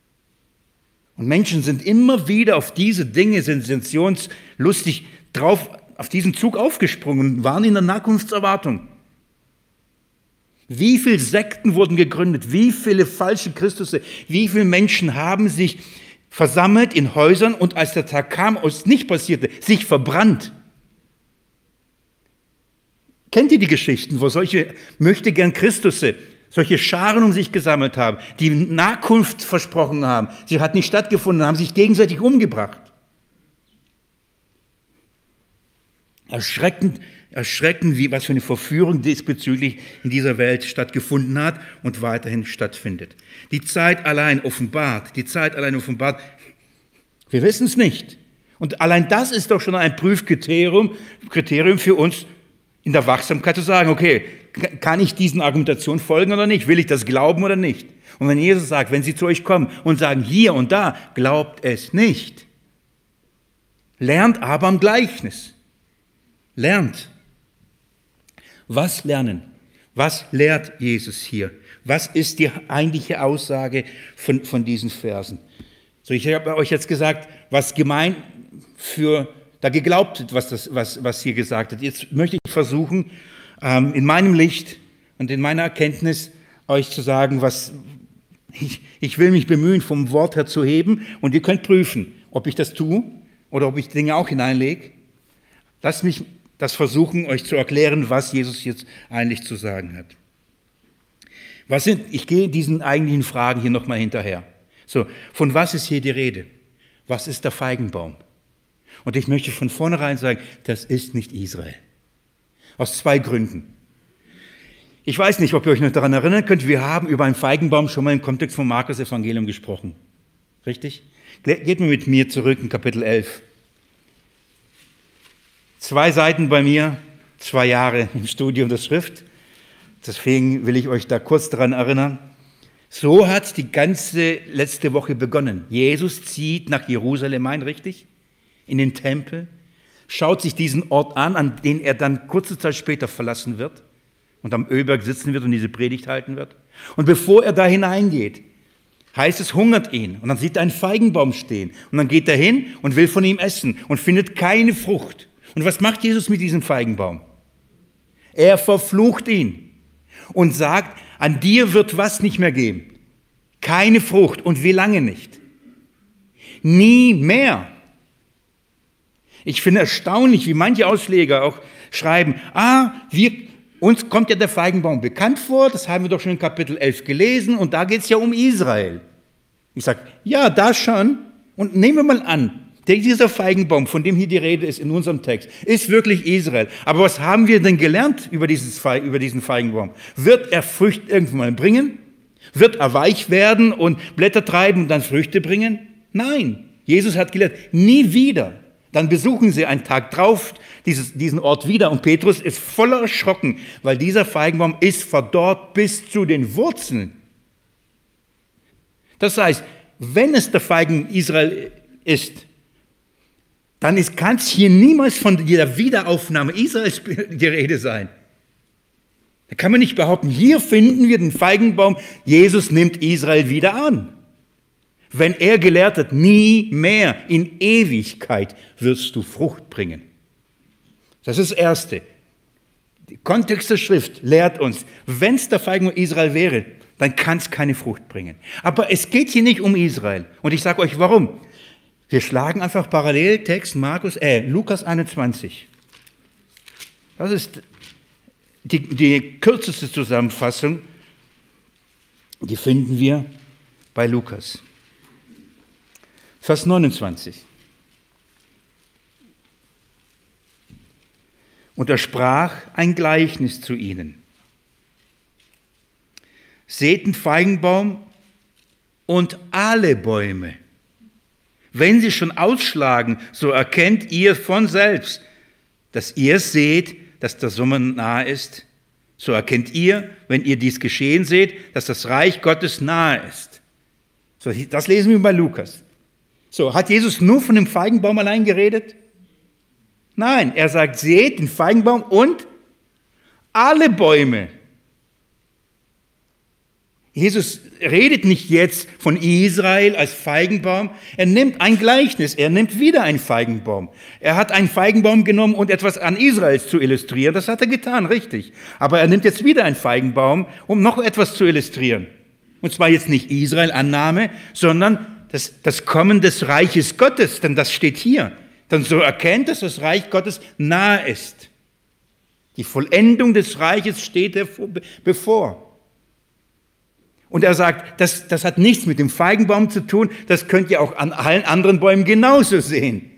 Und Menschen sind immer wieder auf diese Dinge sensationslustig drauf, auf diesen Zug aufgesprungen und waren in der Nachkunftserwartung. Wie viele Sekten wurden gegründet? Wie viele falsche Christusse? Wie viele Menschen haben sich versammelt in Häusern und als der Tag kam, es nicht passierte, sich verbrannt? Kennt ihr die Geschichten, wo solche möchtegern Christusse, solche Scharen um sich gesammelt haben, die Nachkunft versprochen haben? Sie hat nicht stattgefunden, haben sich gegenseitig umgebracht. Erschreckend, was für eine Verführung diesbezüglich in dieser Welt stattgefunden hat und weiterhin stattfindet. Die Zeit allein offenbart. Wir wissen es nicht. Und allein das ist doch schon ein Prüfkriterium für uns in der Wachsamkeit zu sagen, okay, kann ich diesen Argumentationen folgen oder nicht? Will ich das glauben oder nicht? Und wenn Jesus sagt, wenn sie zu euch kommen und sagen, hier und da, glaubt es nicht. Lernt aber am Gleichnis. Lernt. Was lernen? Was lehrt Jesus hier? Was ist die eigentliche Aussage von diesen Versen? So, ich habe euch jetzt gesagt, was gemeint da geglaubt wird, was hier gesagt wird. Jetzt möchte ich versuchen, in meinem Licht und in meiner Erkenntnis euch zu sagen, was Ich will mich bemühen, vom Wort her zu heben und ihr könnt prüfen, ob ich das tue oder ob ich Dinge auch hineinlege. Lasst mich das versuchen, euch zu erklären, was Jesus jetzt eigentlich zu sagen hat. Ich gehe diesen eigentlichen Fragen hier nochmal hinterher. So, von was ist hier die Rede? Was ist der Feigenbaum? Und ich möchte von vornherein sagen, das ist nicht Israel. Aus 2 Gründen. Ich weiß nicht, ob ihr euch noch daran erinnern könnt, wir haben über einen Feigenbaum schon mal im Kontext vom Markus-Evangelium gesprochen. Richtig? Geht mal mit mir zurück in Kapitel 11. 2 Seiten bei mir, 2 Jahre im Studium der Schrift. Deswegen will ich euch da kurz daran erinnern. So hat die ganze letzte Woche begonnen. Jesus zieht nach Jerusalem ein, richtig? In den Tempel, schaut sich diesen Ort an den er dann kurze Zeit später verlassen wird und am Ölberg sitzen wird und diese Predigt halten wird. Und bevor er da hineingeht, heißt es, hungert ihn. Und dann sieht er einen Feigenbaum stehen. Und dann geht er hin und will von ihm essen und findet keine Frucht. Und was macht Jesus mit diesem Feigenbaum? Er verflucht ihn und sagt, an dir wird was nicht mehr geben? Keine Frucht. Und wie lange nicht? Nie mehr. Ich finde erstaunlich, wie manche Ausleger auch schreiben, uns kommt ja der Feigenbaum bekannt vor, das haben wir doch schon in Kapitel 11 gelesen und da geht es ja um Israel. Ich sage, ja, da schon. Und nehmen wir mal an, dieser Feigenbaum, von dem hier die Rede ist in unserem Text, ist wirklich Israel. Aber was haben wir denn gelernt über diesen Feigenbaum? Wird er Früchte irgendwann mal bringen? Wird er weich werden und Blätter treiben und dann Früchte bringen? Nein, Jesus hat gelehrt, nie wieder. Dann besuchen sie einen Tag drauf diesen Ort wieder und Petrus ist voller erschrocken, weil dieser Feigenbaum ist verdorrt bis zu den Wurzeln. Das heißt, wenn es der Feigen Israel ist, dann kann es hier niemals von der Wiederaufnahme Israels die Rede sein. Da kann man nicht behaupten, hier finden wir den Feigenbaum, Jesus nimmt Israel wieder an. Wenn er gelehrt hat, nie mehr in Ewigkeit wirst du Frucht bringen. Das ist das Erste. Der Kontext der Schrift lehrt uns, wenn es der Feigenbaum Israel wäre, dann kann es keine Frucht bringen. Aber es geht hier nicht um Israel. Und ich sage euch, warum. Wir schlagen einfach Paralleltext Lukas 21. Das ist die kürzeste Zusammenfassung. Die finden wir bei Lukas. Vers 29. Und er sprach ein Gleichnis zu ihnen. Seht den Feigenbaum und alle Bäume. Wenn sie schon ausschlagen, so erkennt ihr von selbst, dass ihr seht, dass der Sommer nahe ist. So erkennt ihr, wenn ihr dies geschehen seht, dass das Reich Gottes nahe ist. So, das lesen wir bei Lukas. So, hat Jesus nur von dem Feigenbaum allein geredet? Nein, er sagt, seht den Feigenbaum und alle Bäume. Jesus redet nicht jetzt von Israel als Feigenbaum. Er nimmt ein Gleichnis, er nimmt wieder einen Feigenbaum. Er hat einen Feigenbaum genommen, um etwas an Israels zu illustrieren. Das hat er getan, richtig. Aber er nimmt jetzt wieder einen Feigenbaum, um noch etwas zu illustrieren. Und zwar jetzt nicht Israel-Annahme, sondern das Kommen des Reiches Gottes, denn das steht hier. Dann so erkennt, dass das Reich Gottes nahe ist. Die Vollendung des Reiches steht bevor. Und er sagt, das hat nichts mit dem Feigenbaum zu tun, das könnt ihr auch an allen anderen Bäumen genauso sehen.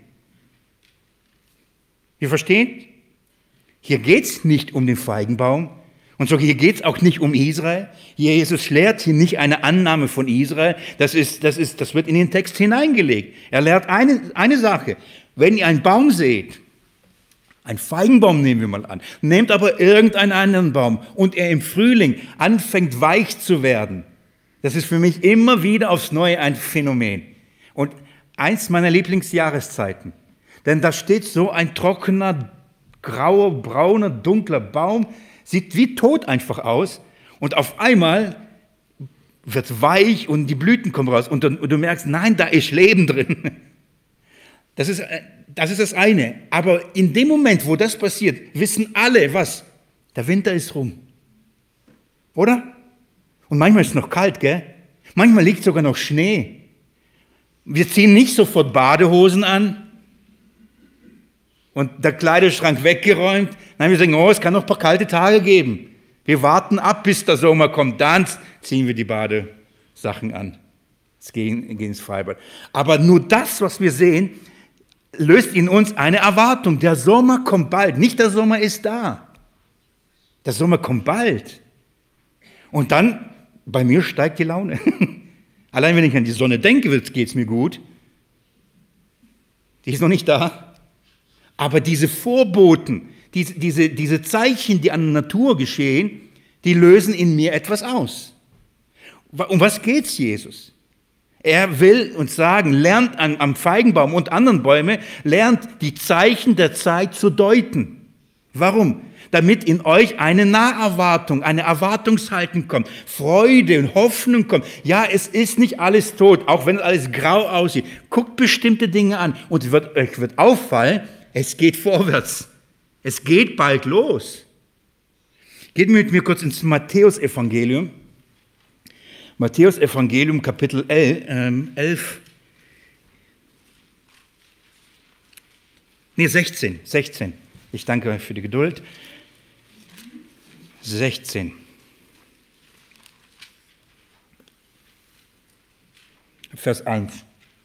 Ihr versteht? Hier geht es nicht um den Feigenbaum und so hier geht es auch nicht um Israel. Jesus lehrt hier nicht eine Annahme von Israel, das wird in den Text hineingelegt. Er lehrt eine Sache, wenn ihr einen Baum seht, ein Feigenbaum nehmen wir mal an, nehmt aber irgendeinen anderen Baum und er im Frühling anfängt weich zu werden. Das ist für mich immer wieder aufs Neue ein Phänomen. Und eins meiner Lieblingsjahreszeiten. Denn da steht so ein trockener, grauer, brauner, dunkler Baum, sieht wie tot einfach aus und auf einmal wird weich und die Blüten kommen raus und du merkst, nein, da ist Leben drin. Das ist das eine. Aber in dem Moment, wo das passiert, wissen alle, was? Der Winter ist rum. Oder? Und manchmal ist es noch kalt, gell? Manchmal liegt sogar noch Schnee. Wir ziehen nicht sofort Badehosen an und der Kleiderschrank weggeräumt. Nein, wir sagen, es kann noch ein paar kalte Tage geben. Wir warten ab, bis der Sommer kommt. Dann ziehen wir die Badesachen an. Gehen ins Freibad. Aber nur das, was wir sehen, löst in uns eine Erwartung. Der Sommer kommt bald. Nicht der Sommer ist da. Der Sommer kommt bald. Und dann, bei mir steigt die Laune. Allein wenn ich an die Sonne denke, geht es mir gut. Die ist noch nicht da. Aber diese Vorboten, diese Zeichen, die an der Natur geschehen, die lösen in mir etwas aus. Um was geht's Jesus? Er will uns sagen, lernt am Feigenbaum und anderen Bäumen, lernt die Zeichen der Zeit zu deuten. Warum? Damit in euch eine Naherwartung, eine Erwartungshaltung kommt, Freude und Hoffnung kommt. Ja, es ist nicht alles tot, auch wenn alles grau aussieht. Guckt bestimmte Dinge an und euch wird auffallen, es geht vorwärts. Es geht bald los. Geht mit mir kurz ins Matthäus-Evangelium. Matthäus-Evangelium, Kapitel 11. 16. Ich danke euch für die Geduld. 16. Vers 1.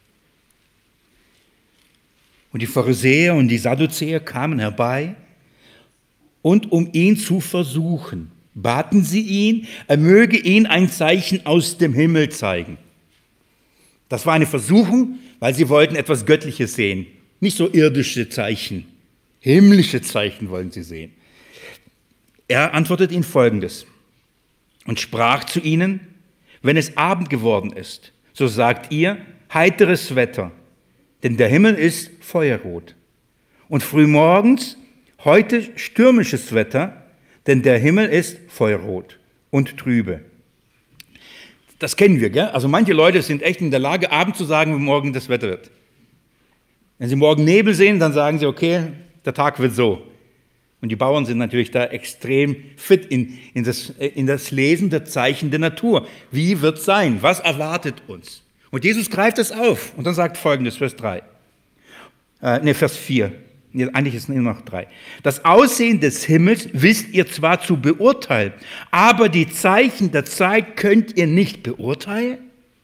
Und die Pharisäer und die Sadduzäer kamen herbei, und um ihn zu versuchen, baten sie ihn, er möge ihnen ein Zeichen aus dem Himmel zeigen. Das war eine Versuchung, weil sie wollten etwas Göttliches sehen. Nicht so irdische Zeichen, himmlische Zeichen wollen sie sehen. Er antwortet ihnen Folgendes und sprach zu ihnen, wenn es Abend geworden ist, so sagt ihr, heiteres Wetter, denn der Himmel ist feuerrot. Und frühmorgens, heute stürmisches Wetter, denn der Himmel ist feuerrot und trübe. Das kennen wir, gell? Also manche Leute sind echt in der Lage, abends zu sagen, wie morgen das Wetter wird. Wenn sie morgen Nebel sehen, dann sagen sie, okay, der Tag wird so. Und die Bauern sind natürlich da extrem fit in das Lesen der Zeichen der Natur. Wie wird es sein? Was erwartet uns? Und Jesus greift das auf und dann sagt Folgendes, Vers 4. Eigentlich ist es nur noch 3. Das Aussehen des Himmels wisst ihr zwar zu beurteilen, aber die Zeichen der Zeit könnt ihr nicht beurteilen.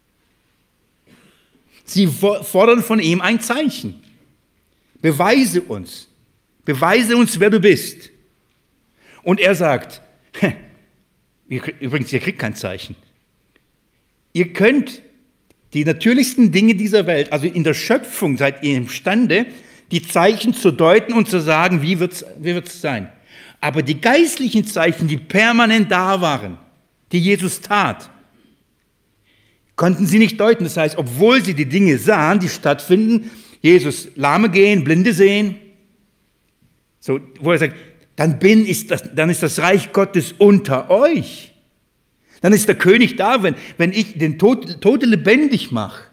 Sie fordern von ihm ein Zeichen. Beweise uns, wer du bist. Und er sagt, übrigens, ihr kriegt kein Zeichen. Ihr könnt die natürlichsten Dinge dieser Welt, also in der Schöpfung seid ihr imstande, die Zeichen zu deuten und zu sagen, wie wird's sein. Aber die geistlichen Zeichen, die permanent da waren, die Jesus tat, konnten sie nicht deuten. Das heißt, obwohl sie die Dinge sahen, die stattfinden, Jesus Lahme gehen, Blinde sehen, so, wo er sagt, dann ist das Reich Gottes unter euch. Dann ist der König da, wenn ich den Tote lebendig mache.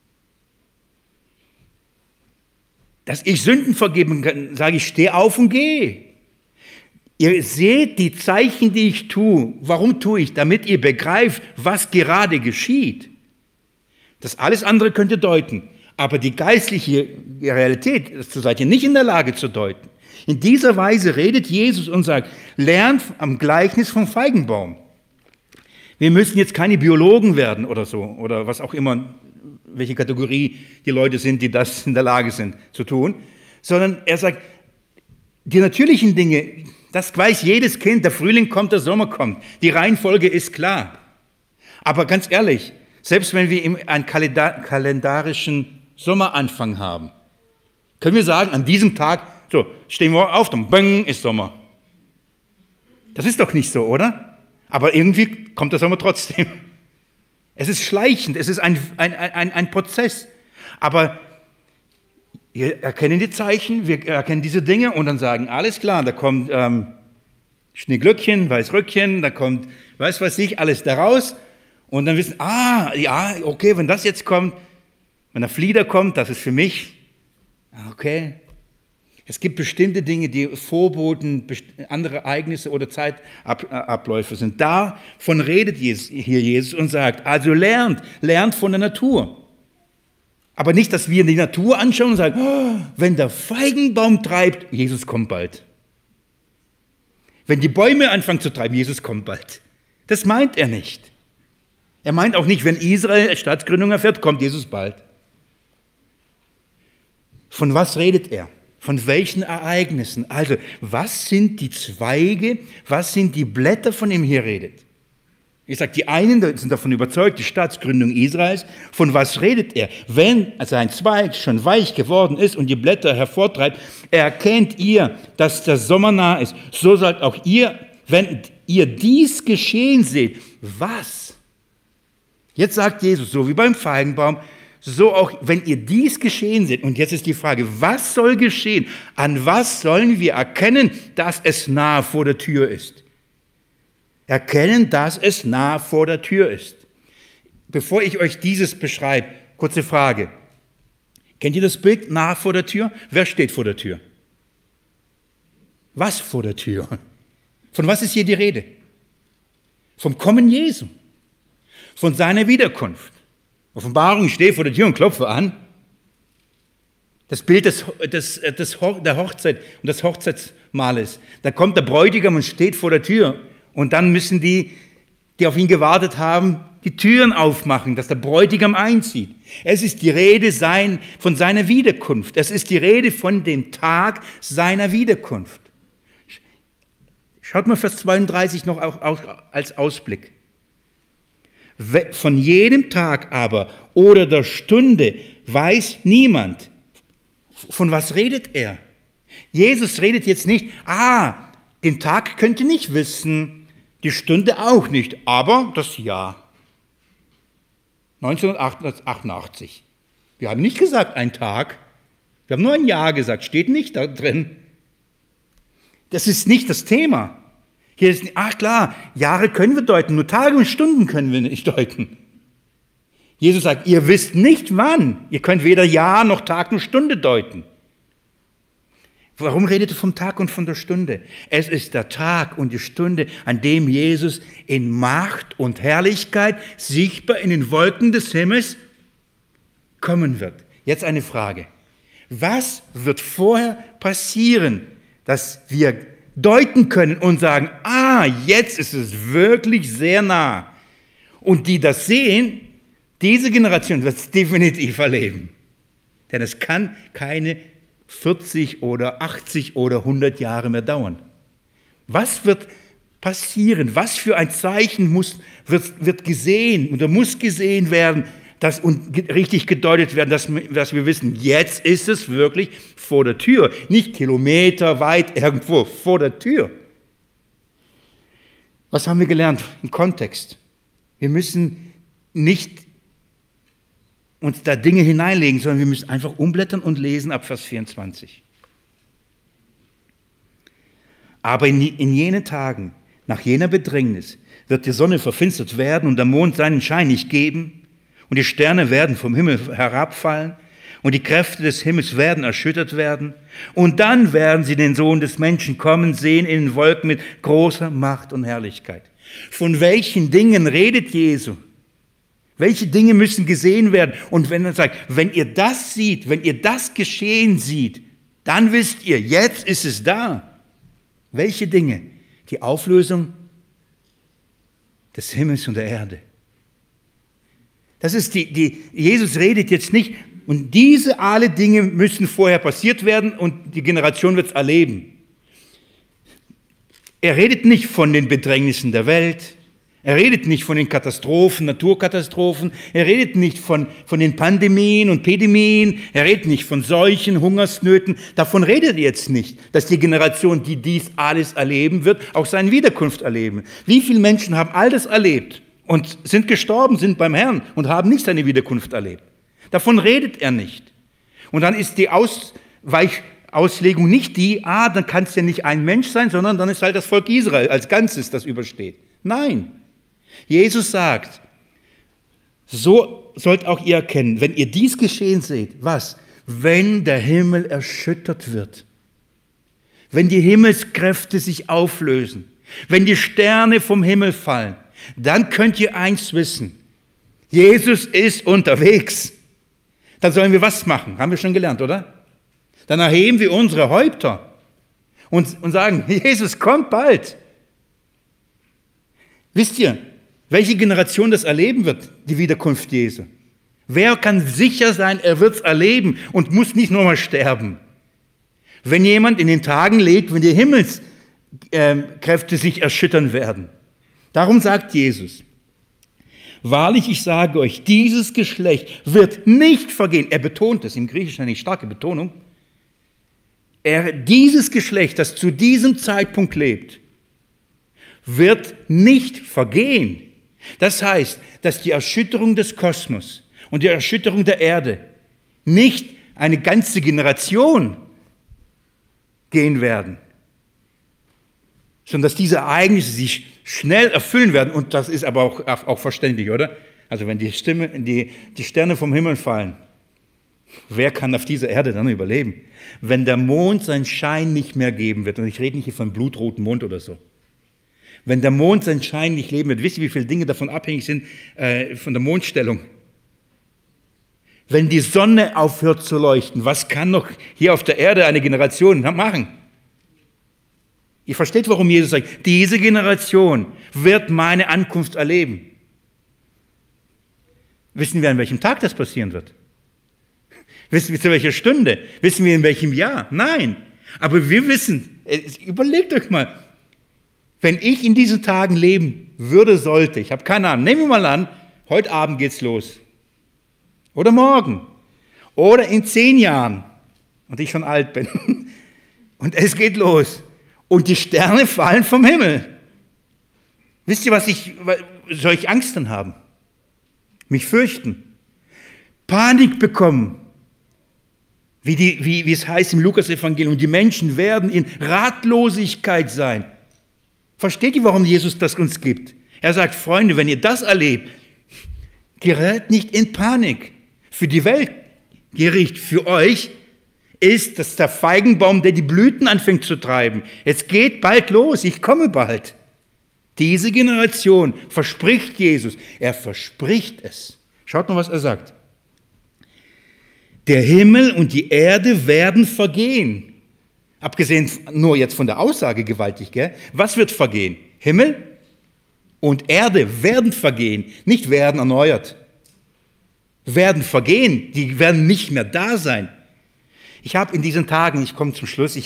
Dass ich Sünden vergeben kann, sage ich, steh auf und geh. Ihr seht die Zeichen, die ich tue. Warum tue ich? Damit ihr begreift, was gerade geschieht. Das alles andere könnt ihr deuten. Aber die geistliche Realität, das seid ihr nicht in der Lage zu deuten. In dieser Weise redet Jesus und sagt, lernt am Gleichnis vom Feigenbaum. Wir müssen jetzt keine Biologen werden oder so, oder was auch immer, welche Kategorie die Leute sind, die das in der Lage sind zu tun, sondern er sagt, die natürlichen Dinge, das weiß jedes Kind, der Frühling kommt, der Sommer kommt, die Reihenfolge ist klar. Aber ganz ehrlich, selbst wenn wir einen kalendarischen Sommeranfang haben, können wir sagen, an diesem Tag, so, stehen wir auf, dann bang, ist Sommer. Das ist doch nicht so, oder? Aber irgendwie kommt der Sommer trotzdem. Es ist schleichend, es ist ein Prozess. Aber wir erkennen die Zeichen, wir erkennen diese Dinge und dann sagen, alles klar, da kommt Schneeglöckchen, Weißröckchen, da kommt, weiß ich, alles daraus. Und dann wissen, ja, okay, wenn das jetzt kommt, wenn der Flieder kommt, das ist für mich, okay. Es gibt bestimmte Dinge, die Vorboten, andere Ereignisse oder Zeitabläufe sind. Davon redet hier Jesus und sagt, also lernt von der Natur. Aber nicht, dass wir die Natur anschauen und sagen, oh, wenn der Feigenbaum treibt, Jesus kommt bald. Wenn die Bäume anfangen zu treiben, Jesus kommt bald. Das meint er nicht. Er meint auch nicht, wenn Israel Staatsgründung erfährt, kommt Jesus bald. Von was redet er? Von welchen Ereignissen? Also, was sind die Zweige, was sind die Blätter, von denen hier redet? Ich sage, die einen sind davon überzeugt, die Staatsgründung Israels. Von was redet er? Wenn sein Zweig schon weich geworden ist und die Blätter hervortreibt, erkennt ihr, dass der Sommer nah ist. So sollt auch ihr, wenn ihr dies geschehen seht, was? Jetzt sagt Jesus, so wie beim Feigenbaum, so auch, wenn ihr dies geschehen seht. Und jetzt ist die Frage, was soll geschehen? An was sollen wir erkennen, dass es nahe vor der Tür ist? Erkennen, dass es nah vor der Tür ist. Bevor ich euch dieses beschreibe, kurze Frage. Kennt ihr das Bild nah vor der Tür? Wer steht vor der Tür? Was vor der Tür? Von was ist hier die Rede? Vom Kommen Jesu. Von seiner Wiederkunft. Offenbarung, ich stehe vor der Tür und klopfe an. Das Bild der Hochzeit und des Hochzeitsmahles. Da kommt der Bräutigam und steht vor der Tür. Und dann müssen die auf ihn gewartet haben, die Türen aufmachen, dass der Bräutigam einzieht. Es ist die Rede von seiner Wiederkunft. Es ist die Rede von dem Tag seiner Wiederkunft. Schaut mal Vers 32 noch auch als Ausblick. Von jedem Tag aber oder der Stunde weiß niemand. Von was redet er? Jesus redet jetzt nicht, den Tag könnt ihr nicht wissen, die Stunde auch nicht, aber das Jahr. 1988. Wir haben nicht gesagt ein Tag, wir haben nur ein Jahr gesagt, steht nicht da drin. Das ist nicht das Thema. Hier ist, klar, Jahre können wir deuten, nur Tage und Stunden können wir nicht deuten. Jesus sagt, ihr wisst nicht wann. Ihr könnt weder Jahr noch Tag noch Stunde deuten. Warum redet er vom Tag und von der Stunde? Es ist der Tag und die Stunde, an dem Jesus in Macht und Herrlichkeit sichtbar in den Wolken des Himmels kommen wird. Jetzt eine Frage. Was wird vorher passieren, dass wir deuten können und sagen, jetzt ist es wirklich sehr nah. Und die das sehen, diese Generation wird es definitiv erleben. Denn es kann keine 40 oder 80 oder 100 Jahre mehr dauern. Was wird passieren? Was für ein Zeichen wird gesehen oder muss gesehen werden und richtig gedeutet werden, dass wir wissen, jetzt ist es wirklich vor der Tür, nicht kilometerweit irgendwo, vor der Tür. Was haben wir gelernt im Kontext? Wir müssen nicht uns da Dinge hineinlegen, sondern wir müssen einfach umblättern und lesen ab Vers 24. Aber in jenen Tagen, nach jener Bedrängnis, wird die Sonne verfinstert werden und der Mond seinen Schein nicht geben und die Sterne werden vom Himmel herabfallen und die Kräfte des Himmels werden erschüttert werden und dann werden sie den Sohn des Menschen kommen sehen in den Wolken mit großer Macht und Herrlichkeit. Von welchen Dingen redet Jesu? Welche Dinge müssen gesehen werden? Und wenn er sagt, wenn ihr das seht, wenn ihr das geschehen seht, dann wisst ihr, jetzt ist es da. Welche Dinge? Die Auflösung des Himmels und der Erde. Das ist Jesus redet jetzt nicht, und diese alle Dinge müssen vorher passiert werden und die Generation wird es erleben. Er redet nicht von den Bedrängnissen der Welt. Er redet nicht von den Katastrophen, Naturkatastrophen. Er redet nicht von den Pandemien und Epidemien. Er redet nicht von Seuchen, Hungersnöten. Davon redet er jetzt nicht, dass die Generation, die dies alles erleben wird, auch seine Wiederkunft erleben. Wie viele Menschen haben all das erlebt und sind gestorben, sind beim Herrn und haben nicht seine Wiederkunft erlebt? Davon redet er nicht. Und dann ist die Auslegung nicht dann kann es ja nicht ein Mensch sein, sondern dann ist halt das Volk Israel als Ganzes, das übersteht. Nein. Jesus sagt, so sollt auch ihr erkennen, wenn ihr dies geschehen seht, was? Wenn der Himmel erschüttert wird. wenn die Himmelskräfte sich auflösen, wenn die Sterne vom Himmel fallen, dann könnt ihr eins wissen: Jesus ist unterwegs. Dann sollen wir was machen? Haben wir schon gelernt, oder? Dann erheben wir unsere Häupter und sagen, Jesus kommt bald. Wisst ihr, welche Generation das erleben wird, die Wiederkunft Jesu? Wer kann sicher sein, er wird es erleben und muss nicht nur mal sterben? Wenn jemand in den Tagen lebt, wenn die Himmelskräfte sich erschüttern werden. Darum sagt Jesus: Wahrlich, ich sage euch, dieses Geschlecht wird nicht vergehen. Er betont es, im Griechischen eine starke Betonung. Dieses Geschlecht, das zu diesem Zeitpunkt lebt, wird nicht vergehen. Das heißt, dass die Erschütterung des Kosmos und die Erschütterung der Erde nicht eine ganze Generation gehen werden, sondern dass diese Ereignisse sich schnell erfüllen werden. Und das ist aber auch verständlich, oder? Also wenn die Sterne vom Himmel fallen, wer kann auf dieser Erde dann überleben? Wenn der Mond seinen Schein nicht mehr geben wird, und ich rede nicht hier von blutrotem Mond oder so, wenn der Mond seinen Schein nicht leben wird, wisst ihr, wie viele Dinge davon abhängig sind von der Mondstellung? Wenn die Sonne aufhört zu leuchten, was kann noch hier auf der Erde eine Generation machen? Ihr versteht, warum Jesus sagt, diese Generation wird meine Ankunft erleben. Wissen wir, an welchem Tag das passieren wird? Wissen wir, zu welcher Stunde? Wissen wir, in welchem Jahr? Nein. Aber wir wissen, überlegt euch mal, wenn ich in diesen Tagen leben würde, sollte, ich habe keine Ahnung, nehmen wir mal an, heute Abend geht's los. Oder morgen. Oder in 10 Jahren. Und ich schon alt bin. Und es geht los. Und die Sterne fallen vom Himmel. Wisst ihr, soll ich Angst dann haben? Mich fürchten? Panik bekommen? Wie es heißt im Lukas-Evangelium, die Menschen werden in Ratlosigkeit sein. Versteht ihr, warum Jesus das uns gibt? Er sagt, Freunde, wenn ihr das erlebt, gerät nicht in Panik. Für die Weltgericht, für euch ist das der Feigenbaum, der die Blüten anfängt zu treiben. Es geht bald los, ich komme bald. Diese Generation verspricht Jesus. Er verspricht es. Schaut mal, was er sagt. Der Himmel und die Erde werden vergehen. Abgesehen nur jetzt von der Aussage gewaltig, gell? Was wird vergehen? Himmel und Erde werden vergehen, nicht werden erneuert. Werden vergehen, die werden nicht mehr da sein. Ich habe in diesen Tagen, ich komme zum Schluss,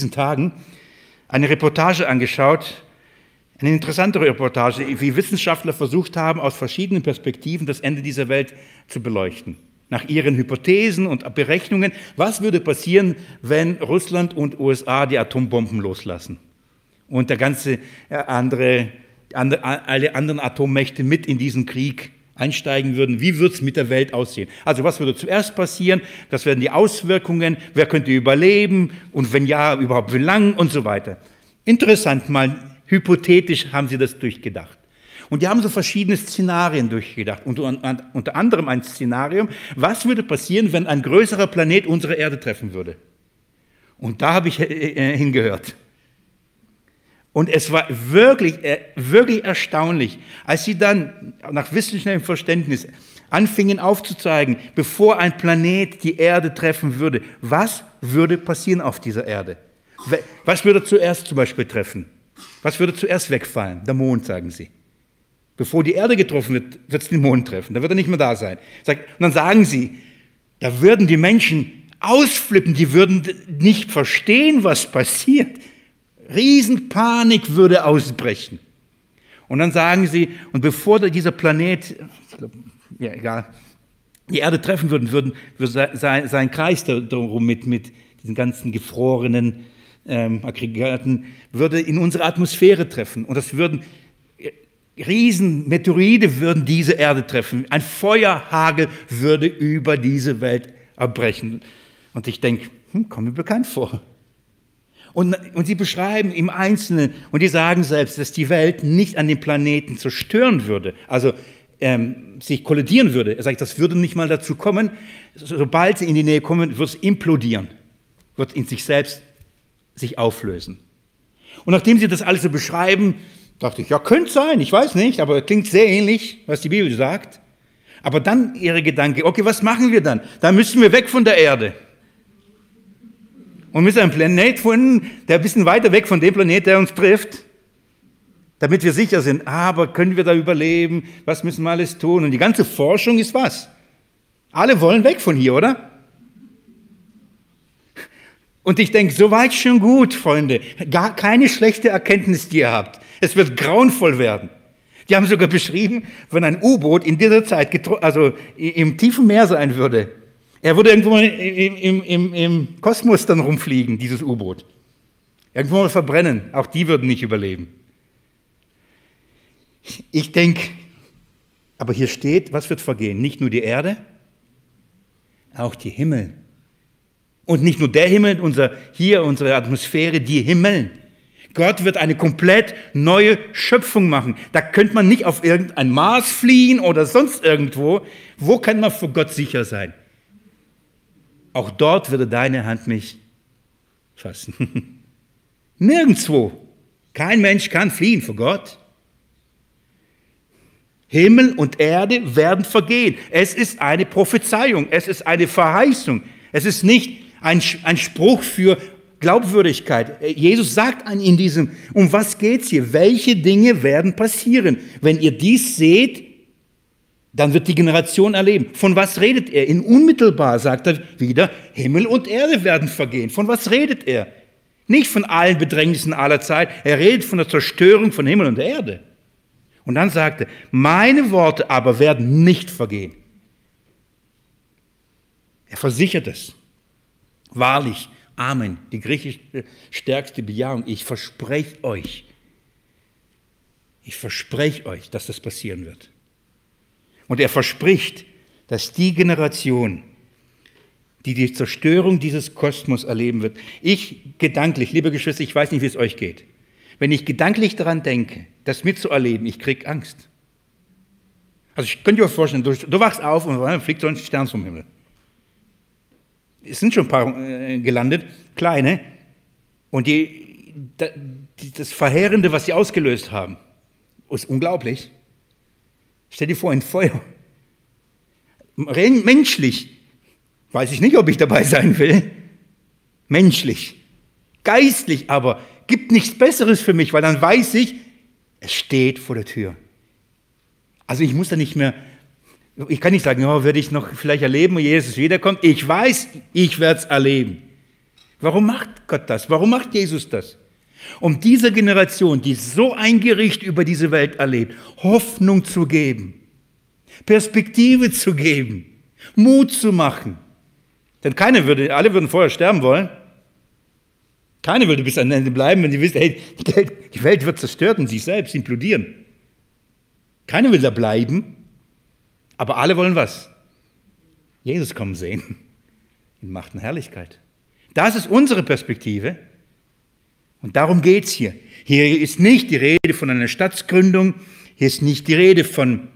eine Reportage angeschaut, eine interessante Reportage, wie Wissenschaftler versucht haben, aus verschiedenen Perspektiven das Ende dieser Welt zu beleuchten. Nach ihren Hypothesen und Berechnungen, was würde passieren, wenn Russland und USA die Atombomben loslassen und alle anderen Atommächte mit in diesen Krieg einsteigen würden, wie würde es mit der Welt aussehen? Also was würde zuerst passieren? Das wären die Auswirkungen, wer könnte überleben und wenn ja, überhaupt wie lang und so weiter. Interessant, mal hypothetisch haben sie das durchgedacht. Und die haben so verschiedene Szenarien durchgedacht. Und unter anderem ein Szenario, was würde passieren, wenn ein größerer Planet unsere Erde treffen würde? Und da habe ich hingehört. Und es war wirklich, wirklich erstaunlich, als sie dann nach wissenschaftlichem Verständnis anfingen aufzuzeigen, bevor ein Planet die Erde treffen würde, was würde passieren auf dieser Erde? Was würde zuerst zum Beispiel treffen? Was würde zuerst wegfallen? Der Mond, sagen sie. Bevor die Erde getroffen wird, wird es den Mond treffen. Da wird er nicht mehr da sein. Und dann sagen sie, da würden die Menschen ausflippen, die würden nicht verstehen, was passiert. Riesenpanik würde ausbrechen. Und dann sagen sie, und bevor dieser Planet, ja egal, die Erde treffen würde sein Kreis darum mit diesen ganzen gefrorenen Aggregaten, würde in unsere Atmosphäre treffen. Und das würden Riesenmeteoride würden diese Erde treffen. Ein Feuerhagel würde über diese Welt erbrechen. Und ich denke, kommt mir bekannt vor. Und sie beschreiben im Einzelnen, und die sagen selbst, dass die Welt nicht an den Planeten zerstören würde, also sich kollidieren würde. Er sagt, das würde nicht mal dazu kommen. Sobald sie in die Nähe kommen, wird es implodieren, wird in sich selbst sich auflösen. Und nachdem sie das alles so beschreiben, dachte ich, ja, könnte sein, ich weiß nicht, aber klingt sehr ähnlich, was die Bibel sagt. Aber dann ihre Gedanke, okay, was machen wir dann? Dann müssen wir weg von der Erde. Und müssen einen Planet finden, der ein bisschen weiter weg von dem Planet, der uns trifft, damit wir sicher sind, aber können wir da überleben? Was müssen wir alles tun? Und die ganze Forschung ist was? Alle wollen weg von hier, oder? Und ich denke, soweit schon gut, Freunde. Gar keine schlechte Erkenntnis, die ihr habt. Es wird grauenvoll werden. Die haben sogar beschrieben, wenn ein U-Boot in dieser Zeit im tiefen Meer sein würde, er würde irgendwo mal im Kosmos dann rumfliegen, dieses U-Boot. Irgendwo mal verbrennen. Auch die würden nicht überleben. Ich denke, aber hier steht, was wird vergehen? Nicht nur die Erde, auch die Himmel. Und nicht nur der Himmel, unsere Atmosphäre, die Himmeln. Gott wird eine komplett neue Schöpfung machen. Da könnte man nicht auf irgendein Mars fliehen oder sonst irgendwo. Wo kann man vor Gott sicher sein? Auch dort würde deine Hand mich fassen. Nirgendwo. Kein Mensch kann fliehen vor Gott. Himmel und Erde werden vergehen. Es ist eine Prophezeiung, es ist eine Verheißung. Es ist nicht ein Spruch für Glaubwürdigkeit. Jesus sagt in diesem, um was geht's hier? Welche Dinge werden passieren? Wenn ihr dies seht, dann wird die Generation erleben. Von was redet er? In unmittelbar sagt er wieder, Himmel und Erde werden vergehen. Von was redet er? Nicht von allen Bedrängnissen aller Zeit. Er redet von der Zerstörung von Himmel und Erde. Und dann sagt er, meine Worte aber werden nicht vergehen. Er versichert es. Wahrlich, Amen, die griechisch stärkste Bejahung. Ich verspreche euch, dass das passieren wird. Und er verspricht, dass die Generation, die die Zerstörung dieses Kosmos erleben wird, gedanklich, liebe Geschwister, ich weiß nicht, wie es euch geht, wenn ich gedanklich daran denke, das mitzuerleben, ich kriege Angst. Also ich könnte dir vorstellen, du wachst auf und dann fliegt so ein Stern vom Himmel. Es sind schon ein paar gelandet, kleine, und das Verheerende, was sie ausgelöst haben, ist unglaublich. Stell dir vor, ein Feuer. Menschlich, weiß ich nicht, ob ich dabei sein will. Menschlich. Geistlich aber gibt nichts Besseres für mich, weil dann weiß ich, es steht vor der Tür. Also ich muss da nicht mehr, ich kann nicht sagen, oh, werde ich noch vielleicht erleben, wo Jesus wiederkommt. Ich weiß, ich werde es erleben. Warum macht Gott das? Warum macht Jesus das? Um dieser Generation, die so ein Gericht über diese Welt erlebt, Hoffnung zu geben, Perspektive zu geben, Mut zu machen. Denn alle würden vorher sterben wollen. Keiner würde bis am Ende bleiben, wenn sie wissen, hey, die Welt wird zerstört und sie selbst implodieren. Keiner will da bleiben, aber alle wollen was? Jesus kommen sehen in Macht und Herrlichkeit. Das ist unsere Perspektive und darum geht es hier. Hier ist nicht die Rede von einer Staatsgründung, hier ist nicht die Rede von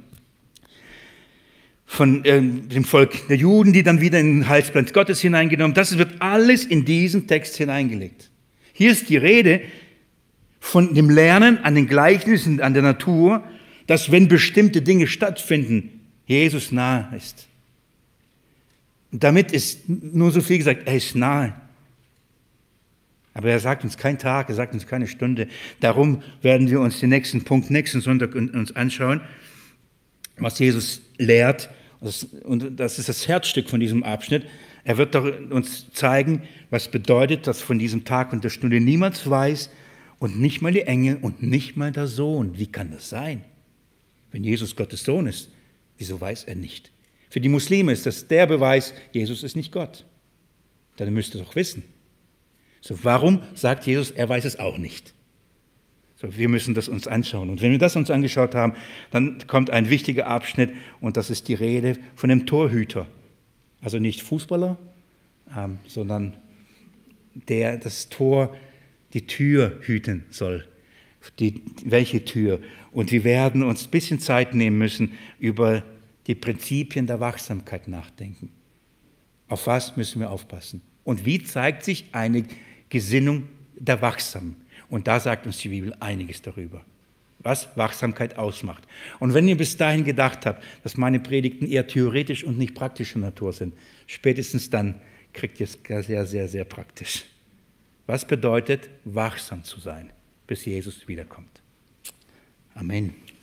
dem Volk der Juden, die dann wieder in den Heilsplan Gottes hineingenommen. Das wird alles in diesen Text hineingelegt. Hier ist die Rede von dem Lernen an den Gleichnissen, an der Natur, dass wenn bestimmte Dinge stattfinden, Jesus nahe ist. Und damit ist nur so viel gesagt, er ist nahe. Aber er sagt uns keinen Tag, er sagt uns keine Stunde. Darum werden wir uns den nächsten Sonntag uns anschauen, was Jesus lehrt. Und das ist das Herzstück von diesem Abschnitt. Er wird uns zeigen, was bedeutet, dass von diesem Tag und der Stunde niemand weiß und nicht mal die Engel und nicht mal der Sohn. Wie kann das sein? Wenn Jesus Gottes Sohn ist, wieso weiß er nicht? Für die Muslime ist das der Beweis, Jesus ist nicht Gott. Dann müsst ihr doch wissen. So, warum sagt Jesus, er weiß es auch nicht? So, wir müssen das uns anschauen. Und wenn wir das uns angeschaut haben, dann kommt ein wichtiger Abschnitt und das ist die Rede von dem Torhüter. Also nicht Fußballer, sondern der das Tor, die Tür hüten soll. Welche Tür? Und wir werden uns ein bisschen Zeit nehmen müssen, über die Prinzipien der Wachsamkeit nachdenken. Auf was müssen wir aufpassen? Und wie zeigt sich eine Gesinnung der wachsam. Und da sagt uns die Bibel einiges darüber, was Wachsamkeit ausmacht. Und wenn ihr bis dahin gedacht habt, dass meine Predigten eher theoretisch und nicht praktischer Natur sind, spätestens dann kriegt ihr es sehr, sehr, sehr praktisch. Was bedeutet, wachsam zu sein, bis Jesus wiederkommt? Amen.